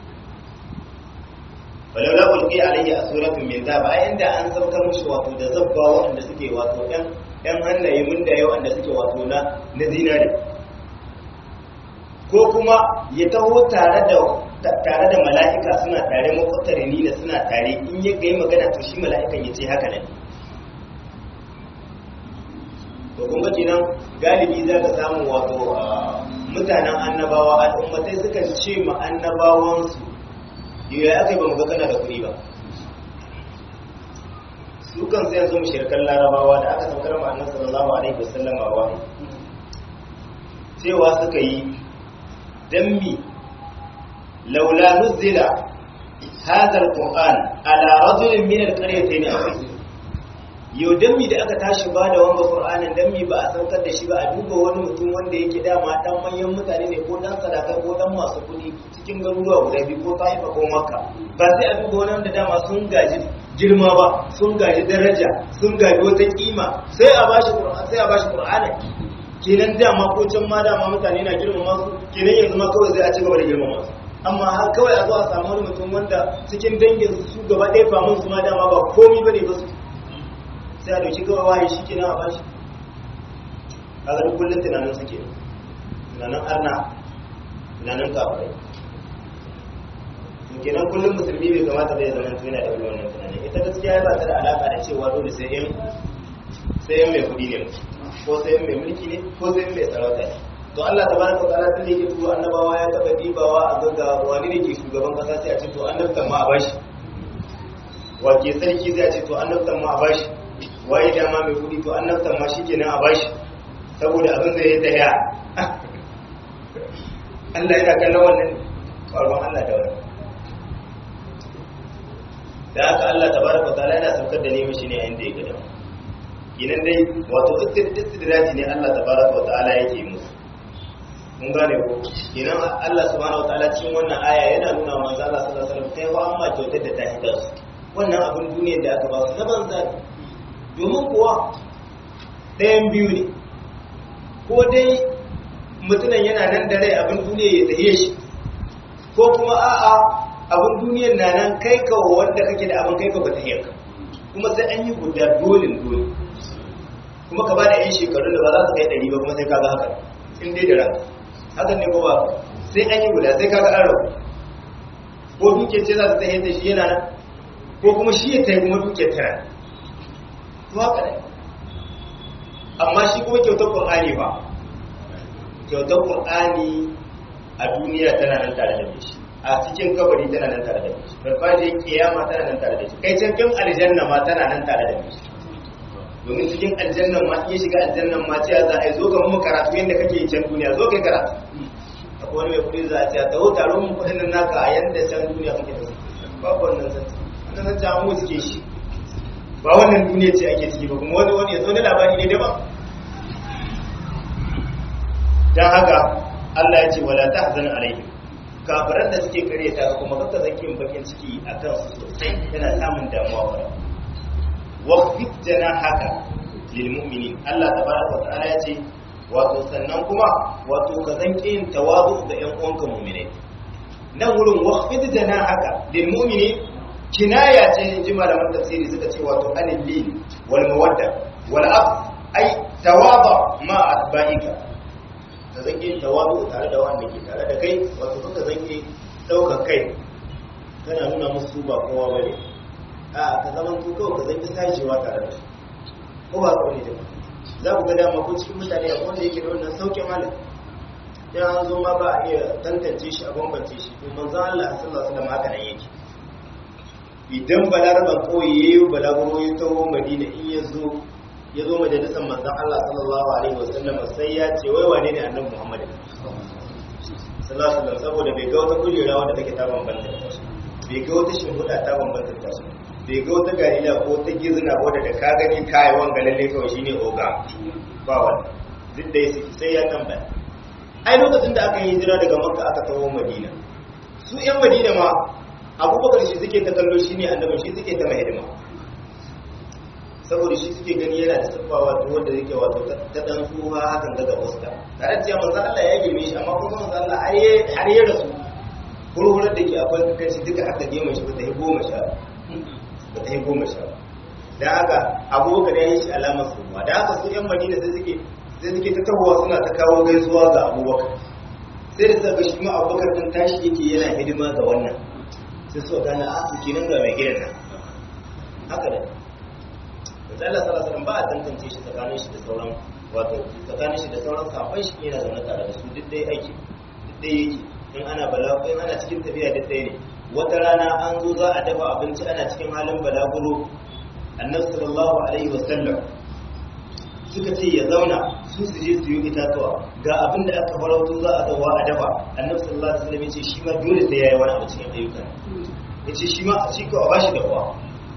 walau la ulqi alayhi asuratun min dhab ayan da an saukar mushi wato da zabba wanda suke wato ɗan ɗan hannaye mun da yau wanda suke wato na na zinari ko kuma ya taho tare da tare da mala'ika suna tare makwattare ni da suna tare in ya gai magana to shi mala'ikan ya ce haka ne to kuma kenan galibi za ka samu wato mutanen annabawa al'ummatai suka ce ma annabawansu yau ya aka yi ba mu ga kana da kuɗi ba su kan sai yanzu mushrikan larabawa da aka saukar ma annabi sallallahu alaihi wasallam a wahayi cewa suka yi dammi laula nuzila hadha alquran ala rajulin min alqaryatayn azim yau dammi da aka tashi ba da wannan qur'anin dammi ba a saukar da shi ba a duba wani mutum wanda yake dama dan manyan mutane ne ko dan sadaka ko dan masu kudi cikin garuruwa guda biyu ko Taifa ko Makka ba sai a duba wani wanda dama sun gaji girma ba sun gaji daraja sun gaji wata kima sai a bashi qur'ani sai a bashi qur'ani kenan dama ko can ma dama mutane na girmama su kenan yanzu ma kawai sai a ci gaba da girmama su amma har kawai a zo a samu wani mutum wanda cikin dangin su gaba ɗaya famun su ma dama ba komi bane ba su sai a dauki kawai wahayi shi kenan a bashi kaga duk kullun tunanin su kenan tunanin arna tunanin kafirai kenan kullum musulmi bai kamata bai zama tuna da wannan tunanin ita gaskiya ba ta da alaka da cewa dole sai yan sai yan mai kudi ne ko sai yan mai mulki ne ko sai yan mai sarauta ne to Allah tabaraka wa ta'ala tun da yake turo annabawa ya taba dibawa a ga wani ne ke shugaban kasa sai a ce to annabtan ma a bashi wa ke sarki sai a ce to annabtan ma a bashi waye dama mai kudi to annabtan ma shikenan a bashi saboda abin zai yi daya Allah yana kallon wannan ƙwarban Allah da wani da haka Allah tabaraka ta'ala yana saukar da neman shi ne a inda ya gada kinan dai wato istidraji ne Allah tabaraka ta'ala yake musu mun gane ko kinan Allah subhanahu ta'ala cikin wannan aya yana nuna manzo Allah sallallahu alaihi wasallam kai fa amma kyautar da ta hidda su wannan abin duniyar da aka ba su na banza domin kuwa ɗayan biyu ne ko dai mutumin yana nan da rai abin duniya ya tsaye shi ko kuma a'a abin duniyar na nan kai ka wanda kake da abin kai ka ba tsaye ka kuma sai an yi guda dolin dole kuma ka ba da yan shekarun da ba za su kai ɗari ba kuma sai kaga haka in dai da ran hakan ne ko ba sai an yi guda sai kaga an rabu ko duke ce za su tsaye da shi yana nan ko kuma shi ya tsaye kuma duke tara to haka ne amma shi kuma kyautar Qur'ani ba kyautar Qur'ani a duniya tana nan tare da shi a cikin kabari tana nan tare da shi farfajiyar kiyama tana nan tare da shi kai cikin aljanna ma tana nan tare da shi domin cikin aljanna ma iya shiga aljannan ma ce za a yi zo ga mu karatu yadda kake yi can duniya zo kai karatu akwai wani mai kudi za a ce ta ho taron mu kudin nan naka a yadda can duniya kake da su babu wannan zan wannan zan ta mu suke shi ba wannan duniya ce ake ciki ba kuma wani wani ya zo na labari ne daban dan haka Allah ya ce wala tahzan alaihim kafiran da suke kareta kuma kaka zakin bakin ciki akan su sosai yana samun damuwa ba waqfit janahaka lil mu'minin Allah tabaraka wa ta'ala ya ce wato sannan kuma wato ka zanke yin tawazu ga ƴan uwanka mu'minai nan wurin waqfit janahaka lil mu'minin kinaya ce in ji malaman tafsiri suka ce wato anil lil wal mawadda wal af ay tawada ma atba'ika ka zanke tawadu tare da wanda ke tare da kai wato kuka zanke daukar kai kana nuna musu ba kowa bane a ka zaman ku kawai ka zanke tashiwa tare da su ko ba ko ne da za ku ga dama ko cikin mutane akwai wanda yake da wannan sauke malam ya an zo ma ba a iya tantance shi a bambance shi to manzon Allah sallallahu alaihi wasallam haka nan yake idan balaraban koyi yayi balaguro ya tawo Madina in ya zo ya zo majalisar manzan Allah sallallahu Alaihi wasallam sai ya ce wai wane ne annabi Muhammad sallallahu Alaihi wasallam saboda bai ga wata kujera wanda take ta bambanta da su bai ga wata shimfiɗa ta bambanta da su bai ga wata garila ko ta gizna wadda da ka gani kayi wanga lalle kawai shine oga ba wanda duk da yake sai ya tambaya ai lokacin da aka yi hijira daga Makka aka tawo Madina su ƴan Madina ma Abubakar shi suke ta kallo shine annabi shi suke ta mahidima saboda shi suke gani yana da tsafawa da wanda yake wato ta dan tsuha hakan daga fuska tare da cewa manzo Allah ya girme shi amma kuma manzo Allah har ya har ya rasu hurhurar da ke akwai kanci duka aka gema shi ta goma sha ba ta goma sha dan haka Abubakar ya yi shi alamar tsuha dan haka su yan Madina sai suke sai suke ta tawowa suna ta kawo gaisuwa ga Abubakar sai da suka shi ma Abubakar din tashi yake yana hidima ga wannan sai suka gane a su kenan ga mai gidan nan haka ne Allah sallallahu alaihi wasallam ba a tantance shi tsakanin shi da sauran wato tsakanin shi da sauran kafai shi yana zaune tare da su duk dai aiki duk dai yake in ana bala in ana cikin tafiya duk dai ne wata rana an zo za a dafa abinci ana cikin halin balaguro annabi sallallahu alaihi wasallam suka ce ya zauna su su je su yi itatuwa ga abin da aka farauto za a dawa a dafa annabi sallallahu alaihi wasallam ya ce shi ma dole sai yayi wani abu cikin ayyukan ya ce shi ma a ci ko a bashi da uwa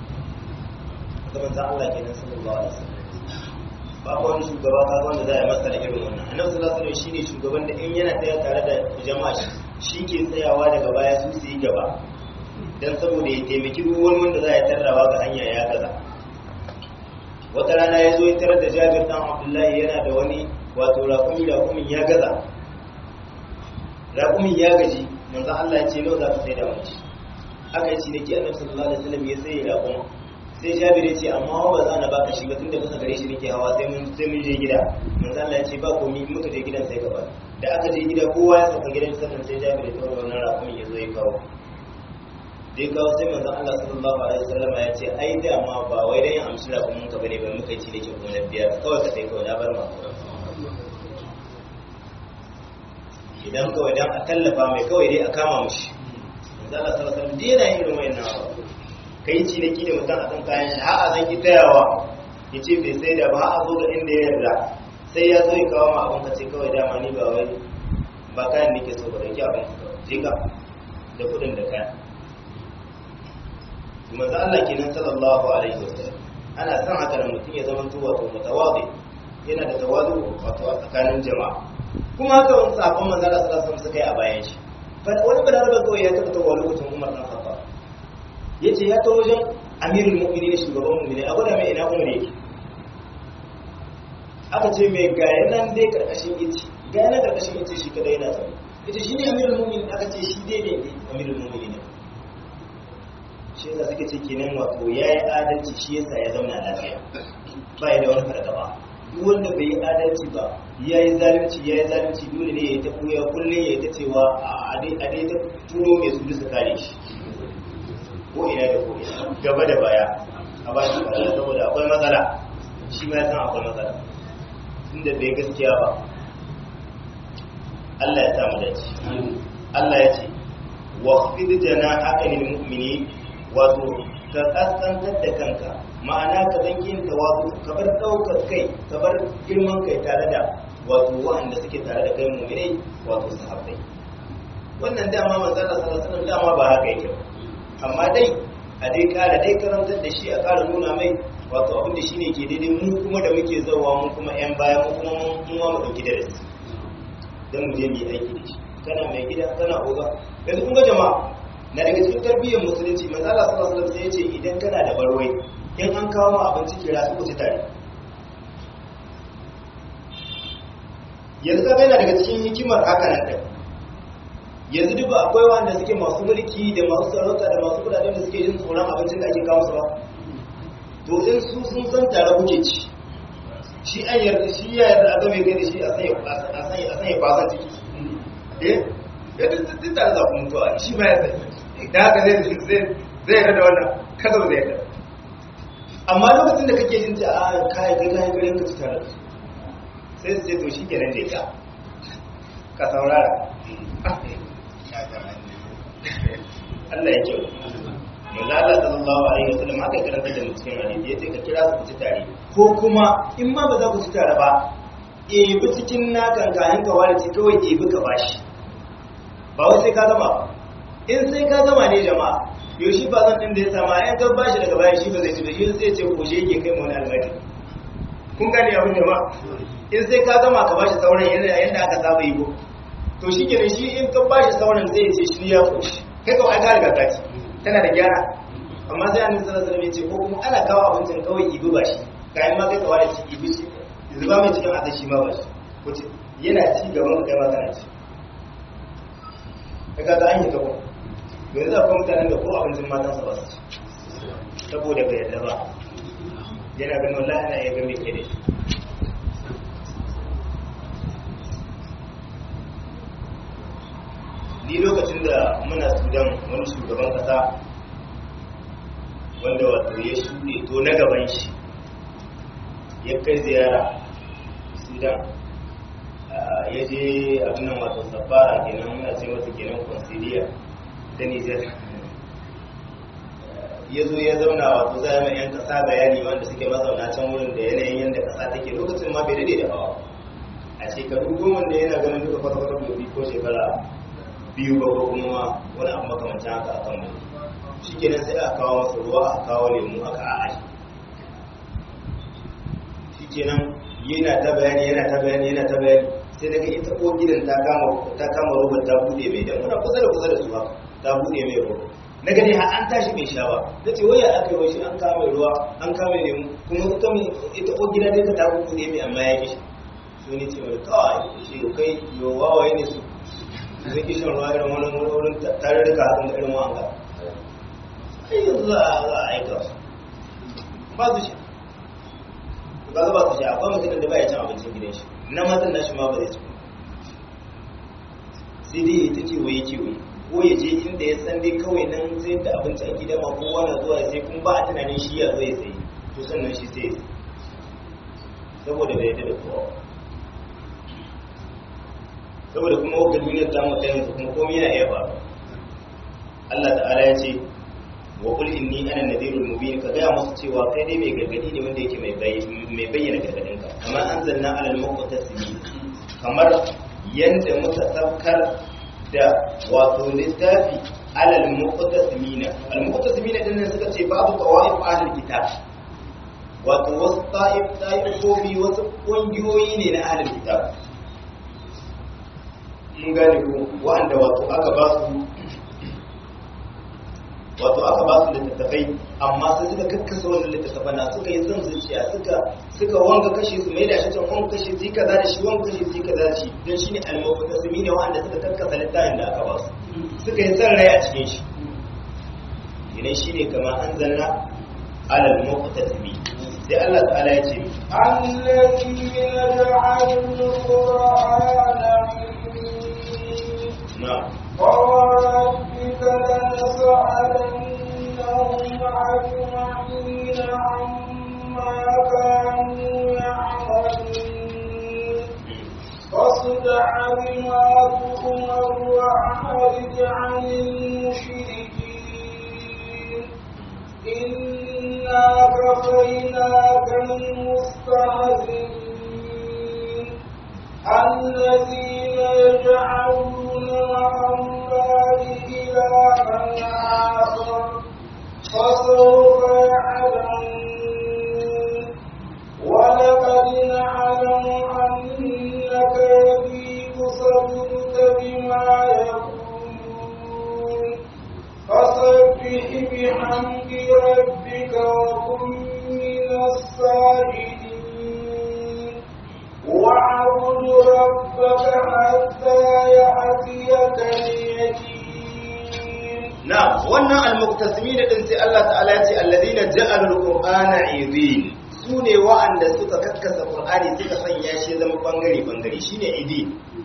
zaman za Allah kenan sallallahu alaihi wasallam babu wani shugaba ka wanda za a masa da irin wannan annabi sallallahu alaihi wasallam shine shugaban da in yana tsaya tare da jama'a shi ke tsayawa daga baya su su yi gaba dan saboda ya taimaki duk wani wanda za ya tarrawa ga hanya ya kaza wata rana ya zo ya tarar da Jabir dan Abdullahi yana da wani wato raƙumi raƙumin ya gaza raƙumin ya gaji manzo Allah ya ce nawa za ka sai da wani aka yi ciniki annabi sallallahu alaihi wasallam ya sai raƙumin sai Jabir ya ce amma ba za na baka shi ba tunda kusa gare shi nake hawa sai mun sai mun je gida manzo Allah ya ce ba komai muka je gidan sai gaba da aka je gida kowa ya saka gidan sannan sai Jabir ya tawo wannan raƙumin ya zo ya kawo dai kawo sai manzo Allah sallallahu alaihi wasallam ya ce ai da ma ba wai dai amshi raƙumin ka bane ba muka ci nake kuma na biyar kawai ka sai kawai na bar ma idan kawai dan a tallafa mai kawai dai a kama mushi manzo Allah sallallahu alaihi wasallam dai yana yin irin wannan abu kai ciniki da mutum a kan kayan shi har a zan ki tayawa ya ce bai sai da ba a zo ga inda ya yarda sai ya zo ya kawo ma abin ka ce kawai dama ni ba wai ba kayan nake so ba da ki abin ka je ka da kudin da kayan manzo Allah kenan sallallahu alaihi wasallam ana san haka da mutum ya zama wato mutawadi yana da tawadu wato a tsakanin jama'a kuma haka wani sabon manzo Allah sallallahu alaihi wasallam suka yi a bayan shi wani balarabe kawai ya taɓa tawa lokacin Umar dan Khattab yace ya tawo wajen Amirul Mu'minin shugaban mu'mini a gwada mai ina Umar yake aka ce mai ga nan dai karkashin yace ga yana karkashin yace shi kada yana tsaro yace shine Amirul Mu'minin aka ce shi dai ne Amirul Mu'minin shi yasa suka ce kenan wato yayi adalci shi yasa ya zauna lafiya ba ya da wani fargaba duk wanda bai yi adalci ba yayi zalunci yayi zalunci dole ne ya ta kuya kullun ya ta cewa a dai a dai ta turo mai su duka kare shi ko ina da ko ina gaba da baya a ba shi kare saboda akwai matsala shi ma ya san akwai matsala tunda bai gaskiya ba Allah ya samu dace Allah ya ce waqfid janahaka lil mu'minin wato ka kaskantar da kanka ma'ana ka zankin tawazu ka bar daukar kai ka bar girman kai tare da wato wanda suke tare da kai mu'minai wato sahabbai wannan dama manzon Allah sallallahu alaihi wasallam dama ba haka yake amma dai a dai kara dai karantar da shi a kara nuna mai wato abin da shine ke daidai mu kuma da muke zawa mu kuma yan baya mu kuma mun mu dauki darasi dan mu je mu yi aiki da shi kana mai gida kana oga yanzu kun ga jama'a na daga cikin tarbiyyar musulunci manzo Allah sallallahu alaihi wasallam sai ya ce idan kana da barwai in an kawo ma abinci kira su ku ci tare yanzu ka yana daga cikin hikimar haka nan kai yanzu duk akwai wanda suke masu mulki da masu sarauta da masu kudaden da suke jin tsoron abincin da ake kawo su ba to in su sun san tare kuke ci shi an yarda shi ya yarda a game kai da shi a sanya a sanya a sanya fasan ciki eh yadda duk da za ku mutuwa shi ma ya sanya da haka zai zai zai yarda da wannan kada zai yarda amma lokacin da kake jin ta a kai kai kai garin ka tsara sai su ce to shi kenan da ya ka saurara Allah ya kyau manzo Allah sallallahu alaihi wasallam haka karanta da cikin hadisi yace ka kira su ci tare ko kuma in ma ba za ku ci tare ba eh bi cikin nakan kayan ka wani kawai eh bi ka bashi ba wai sai ka zama in sai ka zama ne jama'a yoshi ba zan din da ya sama ya ga bashi daga bayan shi ba zai ci da shi sai ya ce ko shi yake kai mu wani almadi kun gane abin da ba in sai ka zama ka bashi sauran yanda yanda aka saba yi ko to shi kenan shi in ka bashi sauran zai ce shi ya koshi kai kawai ka riga ka ci tana da gyara amma sai annabi sallallahu alaihi wasallam ya ce ko kuma ana kawo abincin kawai ibi ba shi kayan ma kai kawai da shi ibi shi zuba mai cikin azai shi ma ba shi ko ce yana ci gaban kai ma kana ci kaga da an yi gaba yanzu akwai mutanen da ko abincin matan sa ba su ci saboda bai yarda ba yana ganin wallahi ana iya ga me ke da shi ni lokacin da muna Sudan wani shugaban kasa wanda wato ya shuɗe to na gaban shi ya kai ziyara Sudan ya je abin nan wato safara kenan muna ce mata kenan consilia ta Nijar ya zo ya zauna wato zai mai yan kasa bayani wanda suke mazauna can wurin da yanayin yadda kasa take lokacin ma bai dade da hawa a shekaru goma da yana ganin duka kwata-kwata gobe ko shekara biyu ba ko kuma wani abu makamancin haka akan mu shi kenan sai aka kawo masa ruwa aka kawo lemu aka a'ashi shi kenan yana ta bayani yana ta bayani yana ta bayani sai daga ita ko gidan ta kama ta kama robar ta bude mai da muna kusa da kusa da su haka ta bude mai robar na gani har an tashi mai sha ba na ce waya aka yi shi an kama ruwa an kama lemu kuma ita ita ko gidan dai ta bude mai amma ya kishi so ne ce mai kawai shi kai yo wawaye ne su zai kishin ruwa irin wani wurin tare da hakan da irin wa'anga ai yanzu za a aika su ba su shi ba su ba su shi akwai mutum da ba ya cin abincin gidan shi na matan nashi ma ba zai ci sai dai ya ta kewaye kewaye ko ya je inda ya san dai kawai nan sai da abinci a gida ma kowa na zuwa sai kun ba a tunanin shi ya zai sai to sannan shi sai saboda bai yadda da kowa saboda kuma wakil duniyar tamu ta yanzu kuma komai yana iya faru Allah ta'ala ya ce wa qul inni ana nadhirul mubin ka ga musu cewa kai dai mai gargadi ne wanda yake mai mai bayyana gargadin ka kamar anzalna alal muqtasimin kamar yanda muka saukar da wato littafi alal muqtasimina al muqtasimina din nan suka ce babu qawaid ahlul kitab wato wasu ta'if ta'ifofi wasu kungiyoyi ne na ahlul kitab mun gane ko wanda wato aka ba su wato aka ba su littattafai amma sai suka kakkasa wannan littattafan na suka yi zan zuciya suka suka wanga kashe su mai da shi can wanga kashe su kaza da shi wanga kashe su kaza da shi don shine al-muqtasimi ne wanda suka kakkasa littafin da aka ba su suka yi san rai a cikin shi idan shine kamar anzalna alal muqtasimi sai Allah ta'ala ya ce alladhina ja'alul qur'ana na'am وربك لنسألنهم أجمعين عما كانوا يعملون فاصدع بما تؤمر وأعرض عن المشركين إنا كفيناك المستهزئين الذين يجعلون مع الله إلها آخر فسوف يعلمون ولقد نعلم أنك يضيق صدرك بما يقولون فسبح بحمد ربك وكن من الساجدين واعبد ربك حتى يأتيك اليقين. نعم wannan almuqtasimin din sai Allah ta'ala ya ce alladhina ja'alul qur'ana 'idin sune wa'anda suka kakkasa qur'ani suka sanya shi zama bangare bangare shine idin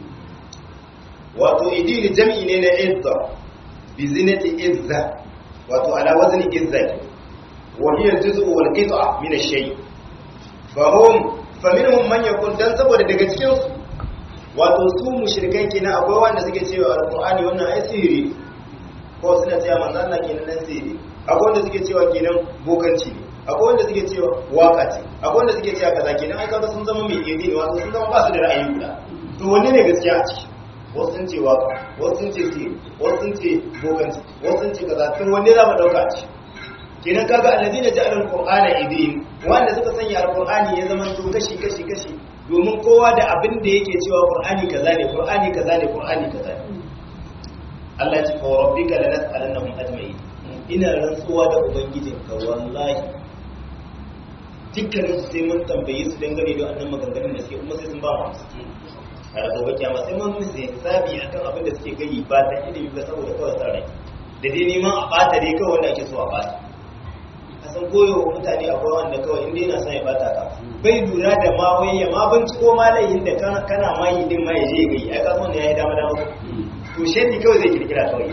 wato idin jam'i ne na izza bi zinati izza wato ala wazni izza wa hiya juz'u wal qit'a min ash-shay fa hum faminhum man yakun dan saboda daga cikin su wato su mushrikai kenan akwai wanda suke cewa alqur'ani wannan ai sihiri ko suna cewa manzo Allah kenan nan sihiri akwai wanda suke cewa kenan bokanci ne akwai wanda suke cewa waka ce akwai wanda suke cewa kaza kenan ai kaga sun zama mai yadi ne wato sun zama ba su da ra'ayi guda to wanne ne gaskiya a ciki wasu sun ce waka wasu sun ce sihiri wasu sun ce bokanci wasu sun ce kaza to wanne za mu dauka a ciki kenan kaga alladina ja'alul qur'ana idin wanda suka sanya alqur'ani ya zama to kashi kashi kashi domin kowa da abin da yake cewa qur'ani kaza ne qur'ani kaza ne qur'ani kaza ne Allah ya ce fa rabbika lanas'alannahum ajma'in ina rantsuwa da ubangijinka wallahi dukkanin sai mun tambaye su dangane da annan maganganun da suke kuma sai sun ba mu amsa har gobe kiyama sai mun musu hisabi akan abin da suke gani ba ta ilimi ba saboda kawai sa rai da dai neman a bata dai kawai wanda ake so a bata san koyo mutane akwai wanda kawai inda yana son ya bata ka bai lura da ma wai ya ma binciko ma layin da kana ma yi din ma ya je ga yi ai ka son da yayi dama dama to shedi kawai zai kirkira kawai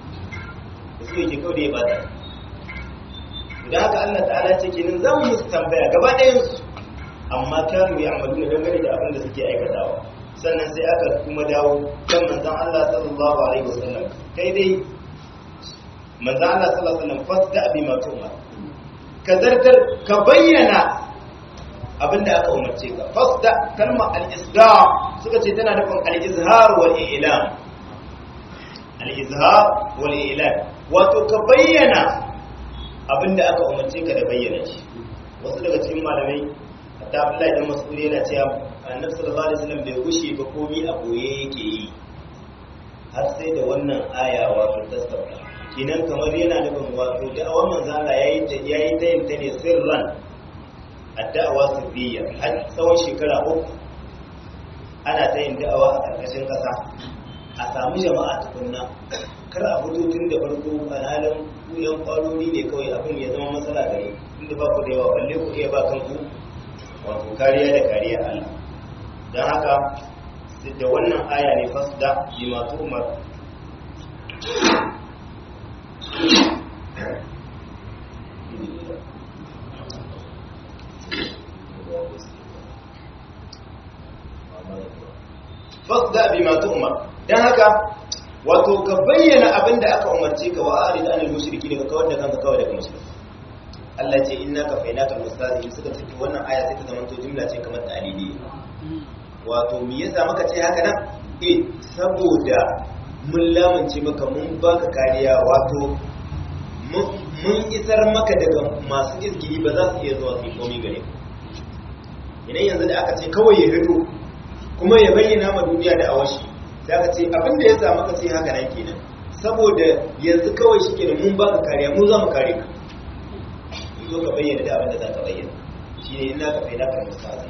su yake kawai da ya bata idan haka Allah ta'ala ce kenan zan musu tambaya gaba ɗayan su amma kanu ya amalu ne dangane da abin da suke aikatawa sannan sai aka kuma dawo kan manzon Allah sallallahu alaihi wasallam kai dai manzon Allah sallallahu alaihi wasallam fasda bima tu'mar ka zartar ka bayyana abinda aka umarce ka fasda kalma al-isda suka ce tana nufin al-izhar wal i'lam al-izhar wal i'lam wato ka bayyana abinda aka umarce ka da bayyana shi wasu daga cikin malamai hatta Abdullahi dan Mas'ud yana cewa Annabi sallallahu alaihi wasallam bai gushe ba komai a boye yake yi har sai da wannan aya wato ta sauka kinan kamar yana nufin wato da'awar manzo Allah yayi ta yayi ta yin ta ne sirran ad-da'wa sirriya har tsawon shekara uku ana ta yin da'awa a karkashin kasa a samu jama'a tukunna kar a fito tun da farko alhalin kuyan kwarori ne kawai abin ya zama matsala gare inda ba ku da yawa balle ku iya ba kanku wato kariya da kariya Allah don haka da wannan aya ne fasda bima tu'mar fasda bima tu'mar dan haka wato ka bayyana abinda aka umarce ka wa arid anil mushriki daga kawar da kanka kawai daga mushriki Allah ce innaka fainaka almustazin suka ce wannan aya sai ta zama to jumla ce kamar ta'alili wato me yasa maka ce haka nan eh saboda mun lamunce maka mun baka kariya wato mun isar maka daga masu izgiri ba za su iya zuwa su komai gare ka idan yanzu da aka ce kawai ya fito kuma ya bayyana ma duniya da awashi da aka ce abinda ya samu ka ce haka nan kenan saboda yanzu kawai shi kenan mun baka kariya mun za mu kare ka zo ka bayyana da abinda za ka bayyana shi ne ina ka faina ka mustazi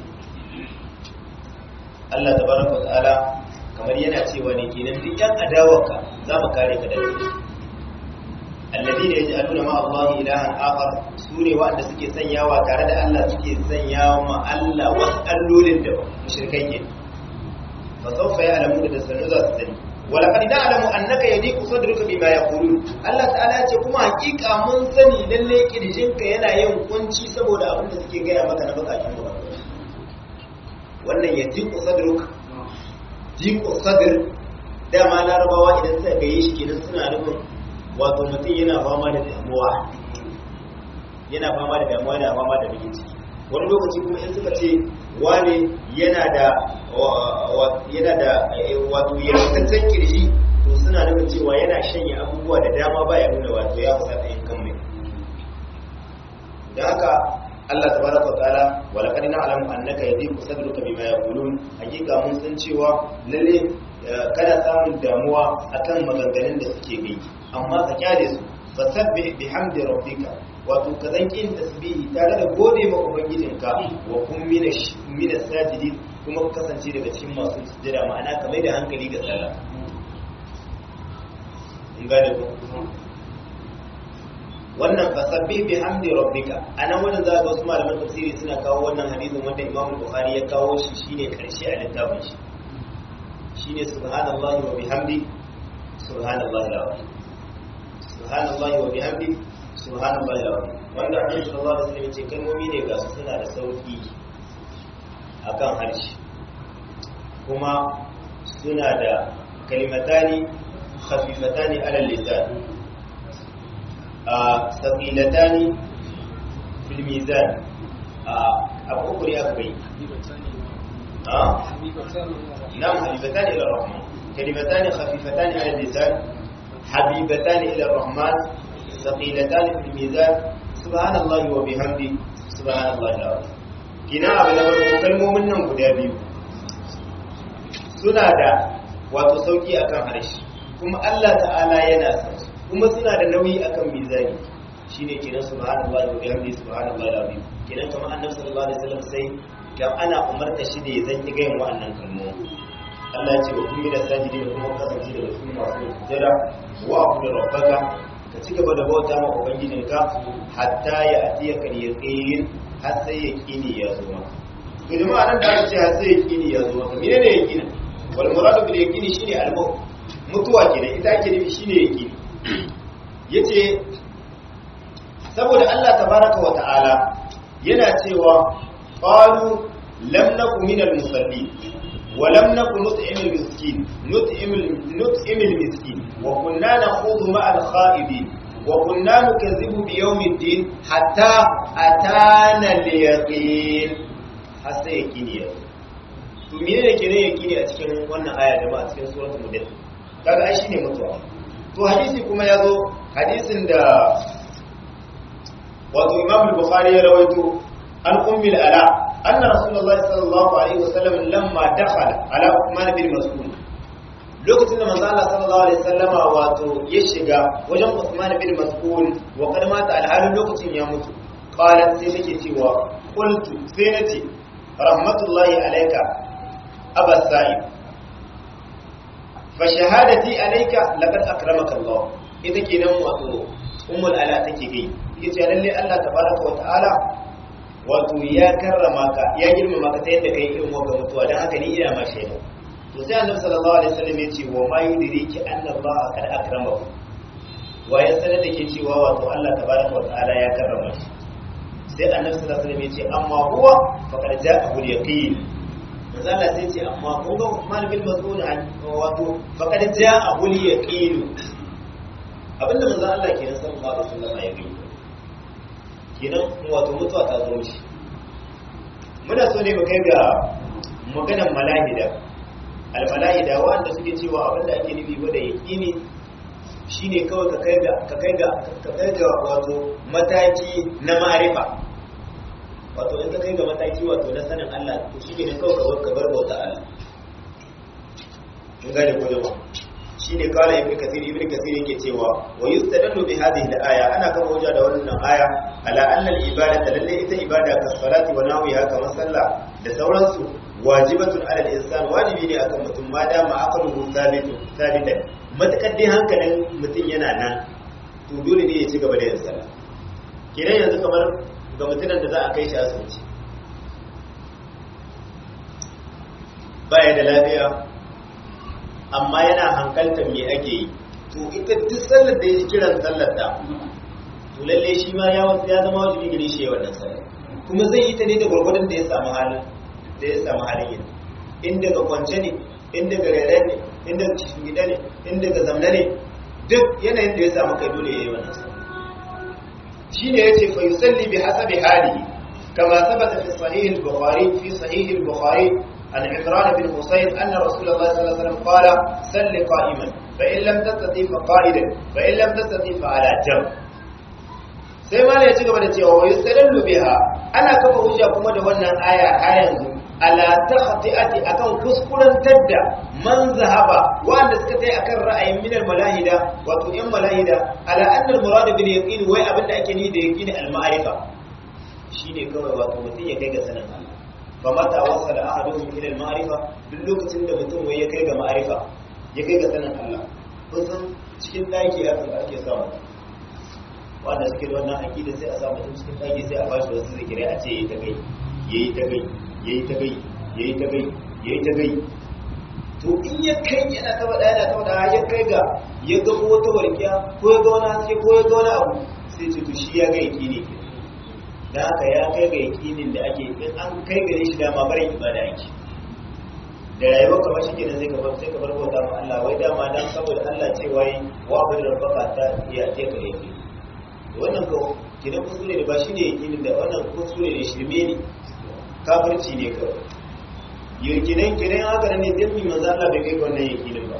Allah tabaraka wa ta'ala kamar yana cewa ne kenan duk yan adawarka za mu kare ka da su alladina yaj'aluna ma Allah ilahan akhar sune wanda suke sanyawa tare da Allah suke sanyawa ma Allah wasu allolin da mushrikai ke fa sawfa ya'lamu da sanu za su sani wa laqad na'lamu annaka yadiqu sadruka bima yaqulun Allah ta'ala ya ce kuma hakika mun sani lalle kirjinka yana yin kunci saboda abin da suke gaya maka na bakakin mu wannan yadiqu sadruka diqu sadr dama larabawa idan suka gaye shi kenan suna nufin wato mutum yana fama da damuwa yana fama da damuwa yana fama da bakin ciki wani lokaci kuma in suka ce wane yana da yana da wato yankancan kirji to suna nufin cewa yana shanye abubuwa da dama baya nuna wato ya kusa da yankan mai da haka Allah tabaraka wa ta'ala wa laqad na'lamu annaka yadiqu sadruka bima yaqulun hakika mun san cewa lalle kana samun damuwa akan maganganun da suke gai amma ka kyale su fasabbih bihamdi rabbika wato ka zankin tasbihi tare da gode ma ubangijinka wa kun minash minas sajidin kuma ka kasance daga cikin masu sujjada ma'ana ka mai da hankali ga sallah in gane ko wannan fasabbih bihamdi rabbika anan wannan za ga wasu malaman tafsiri suna kawo wannan hadisin wanda Imam Bukhari ya kawo shi shine karshe a littafin shi shine subhanallahi wa bihamdi subhanallahi alazim subhanallahi wa bihamdi subhanallahi alazim wanda Annabi sallallahu alaihi wasallam ce kalmomi ne ga su suna da sauki akan harshe kuma suna da kalimatani khafifatani ala lisan saqilatani fil mizan abu kuri akai ah نعم حبيبتان إلى الرحمن كلمتان خفيفتان على اللسان حبيبتان إلى الرحمن ثقيلتان في الميزان سبحان الله وبحمده سبحان الله العظيم kina abu da farko kalmomin nan guda biyu suna da wato sauki akan harshe kuma Allah ta'ala yana san su kuma suna da nauyi akan mizani shine kiran subhanallahi wa bihamdihi subhanallahi alazim kiran kamar annabi sallallahu alaihi wasallam sai dan ana umarta shi da ya zanki gayin wa'annan kalmomi Allah ya ce wa kun da sajidi da kuma kasance da cikin masu sujjada wa abu da rabbaka ka ci gaba da bauta ma ubangijinka hatta ya atiya kal yaqin har sai yaqini ya zo maka to jama'a nan da aka ce har sai yaqini ya zo maka menene yaqini wal muradu bil yaqini shine al-maut mutuwa kenan ita ake nufi shine yaqini yace saboda Allah tabaraka wa ta'ala yana cewa qalu lam nakum minal musallin ولم نكن نطعم المسكين نطعم نطعم المسكين وكنا نخوض مع الخائضين وكنا نكذب بيوم الدين حتى أتانا اليقين حتى يقين يا to menene kenan yaqini a cikin wannan aya da ba a cikin suratul mudaththir kaga ai shine mutuwa to hadisi kuma yazo hadisin da wato Imam al-Bukhari ya rawaito an ummi al-ala أن رسول الله صلى الله عليه وسلم لما دخل على عثمان بن مسعود لوكتين من الله صلى الله عليه وسلم واتو يشجع وجن عثمان بن مسعود وقد مات الحال لوكتين يموت قالت سينتي تيوا قلت سينتي رحمة الله عليك أبا السائب فشهادتي عليك لقد أكرمك الله إذا كنا واتو أم الألا تكي يجي لله الله تبارك وتعالى wato ya karrama ka ya girmama ka ta yadda kai irin wanda mutuwa dan haka ni ina ma shaida to sai annabi sallallahu alaihi wasallam ya ce wa ma yudriki anna Allah qad akramahu wa ya sanar da ke cewa wato Allah tabaraka wa ta'ala ya karrama shi sai annabi sallallahu alaihi wasallam ya ce amma huwa faqad ja'ahu al-yaqin manzo Allah sai ce amma kun ga Uthman bin Mas'ud wato faqad ja'ahu al-yaqin abinda manzo Allah kenan sallallahu alaihi wasallam ya yi kenan wato mutuwa ta zo shi muna so ne mu kai ga maganar malahida al-mala'ida wanda suke cewa abinda ake nufi ba da yaqini shine kawai ka kai ga ka kai ga ka kai ga wato mataki na ma'arifa wato in ka kai ga mataki wato na sanin Allah to shine ne kawai ka bar bauta Allah mun gane ko jama'a shine kala ibn kathir ibn kathir yake cewa wa yustadallu bi hadhihi al-aya ana kama hujja da wannan aya ala anna al-ibadata lalle ita ibada ka salati wa nahwiha kama sallah da sauransu wajibatun ala al-insan wajibi ne akan mutum ma da ma aqluhu thabitu thabitan matakar dai hankalin mutum yana nan to dole ne ya ci gaba da yin sallah kenan yanzu kamar ga mutumin da za a kai shi asibiti baya da lafiya amma yana hankaltar me ake yi to ita duk sallar da ya kiran sallar da to lalle shi ma ya wasu ya zama wajibi gare shi wannan sallar kuma zai yi ta ne da gwargwadon da ya samu halin da ya samu halin yin in daga kwance ne in daga rere ne in daga cikin gida ne in daga zamna ne duk yanayin da ya samu kai dole ya yi wannan sallar shine yace fa yusalli bi hasabi halihi kama thabata fi sahih al-bukhari fi sahih al-bukhari عن عمران بن حسين أن رسول الله صلى الله عليه وسلم قال سل قائما فإن لم تستطيع فقائدا فإن لم تستطيع فعلى جنب sai ma ya ci gaba da cewa wai sadallu biha ana kafa hujja kuma da wannan aya a yanzu ala takhati'ati akan kuskuren tadda man zahaba wanda suka tai akan ra'ayin minal malahida wato yan malahida ala anna al murad bil yaqin wai abinda ake ni da yaqini al ma'rifa shine kawai wato mutun ya kai ga sanin Allah fa mata wasala ahaduhum ila al ma'rifa duk lokacin da mutum wai ya kai ga ma'rifa ya kai ga sanin Allah kun san cikin daki ya san ake samu wanda suke da wannan aqida sai a sa mutum cikin daki sai a bashi wasu zikirai a ce yayi ta gai yayi ta gai yayi ta gai yayi ta gai yayi ta gai to in ya kai yana ta wada yana ta wada ya kai ga ya ga wata warkiya ko ya ga wani haske ko ya ga wani abu sai ce to shi ya ga yaqini da haka ya kai ga yaqinin da ake in an kai gare shi da ma barin ibada yake da rayuwar kamar shi kenan sai ka bar sai ka bar bauta ma Allah wai dama dan saboda Allah ce wai wa bil rabbaka ta iya ce ka yake wannan ko kidan kusure ne ba shine yakinin da wannan kusure ne shirme ne kafirci ne kawai yakinin kidan haka ne dan mi manzo Allah bai kai wannan yakinin ba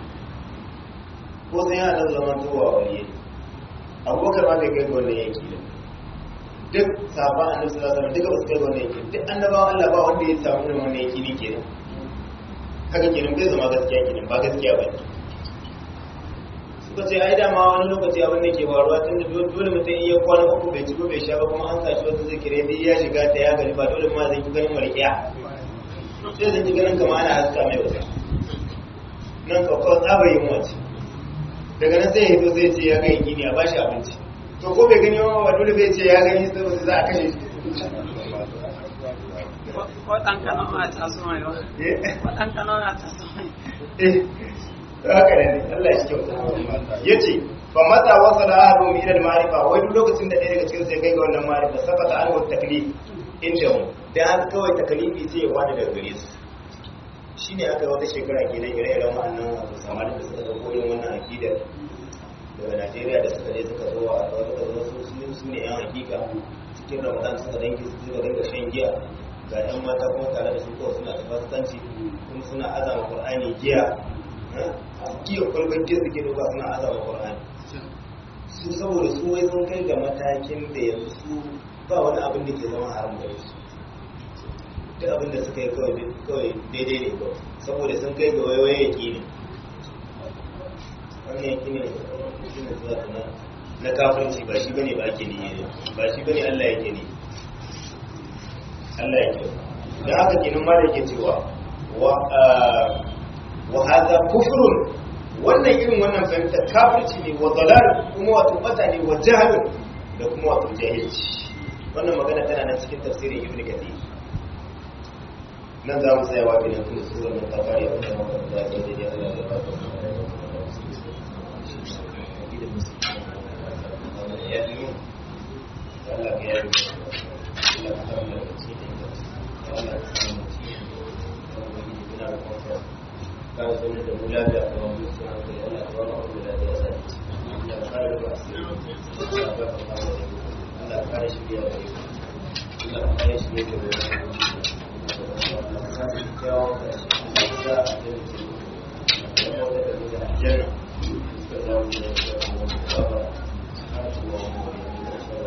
ko sai ya nan zaman towa waliyi Abubakar ma bai kai wannan yakinin duk sahaba annabi sallallahu alaihi wasallam duka ba su kai wannan yakinin duk annabawan Allah ba wanda ya samu wannan yakini kenan haka kenan bai zama gaskiya kenan ba gaskiya ba suka ce ai dama wani lokaci abin da ke faruwa tun da dole mutum iya kwana uku bai ci ko bai sha ba kuma an sashi wasu zikirai dai ya shiga ta ya gani ba dole ma zai ki ganin marƙiya sai zai ki ganin kama ana haska mai wata nan kawai tsabar yin wace daga nan sai ya hito zai ce ya ga gini a bashi abinci to ko bai gani ba dole bai ce ya gani sai wasu za a kashe shi waɗan kanona ta so mai waɗan kanona ta so mai haka ne Allah ya kyauta yace fa mata wasala ahadum ila al-ma'rifa wai duk lokacin da ɗaya daga cikin sai kai ga wannan ma'rifa sakata anhu taklif inda mu dan haka kawai taklifi sai ya wani daga gare su shine aka wata shekara kenan ire-iren wannan abu samari da suka dauko yin wannan akidar daga Najeriya da suka je suka zo a wata wasu su ne yan hakika cikin Ramadan suka danki su suka dinga shan giya ga yan mata kuma tare da su kawai suna tabbatanci kuma suna azama Qur'ani giya a giya kwalban giya suke dauka suna azama Qur'ani su saboda su wai sun kai ga matakin da yanzu su ba wani abin da ke zama haram gare su duk abin da suka yi kawai daidai ne kawai saboda sun kai ga waiwaye yaki ne wannan yaki ne shi ne zuwa na kafirci ba shi bane ba ake ne ba shi bane Allah yake ne Allah yake da haka kenan ma da yake cewa wa wa hadha kufrun wannan irin wannan fahimtar kafirci ne wa dalal kuma wato bata ne wa jahl da kuma wato jahilci wannan magana tana nan cikin tafsirin Ibn Kathir nan za mu tsaya wa bin kun surar da ta fara wannan magana da ke da Allah ya ba ya yi Allah ya yi Allah ya fara da cikin Allah ya samu cikin ina da kuma kawo sanar da mu lafiya da wani suna kai Allah ya ba mu da ya sa Allah ya fara da asiri Allah ya ba mu Allah ya fara shi da Allah ya fara shi da za a aljanna ce da wata da aljanna suka samu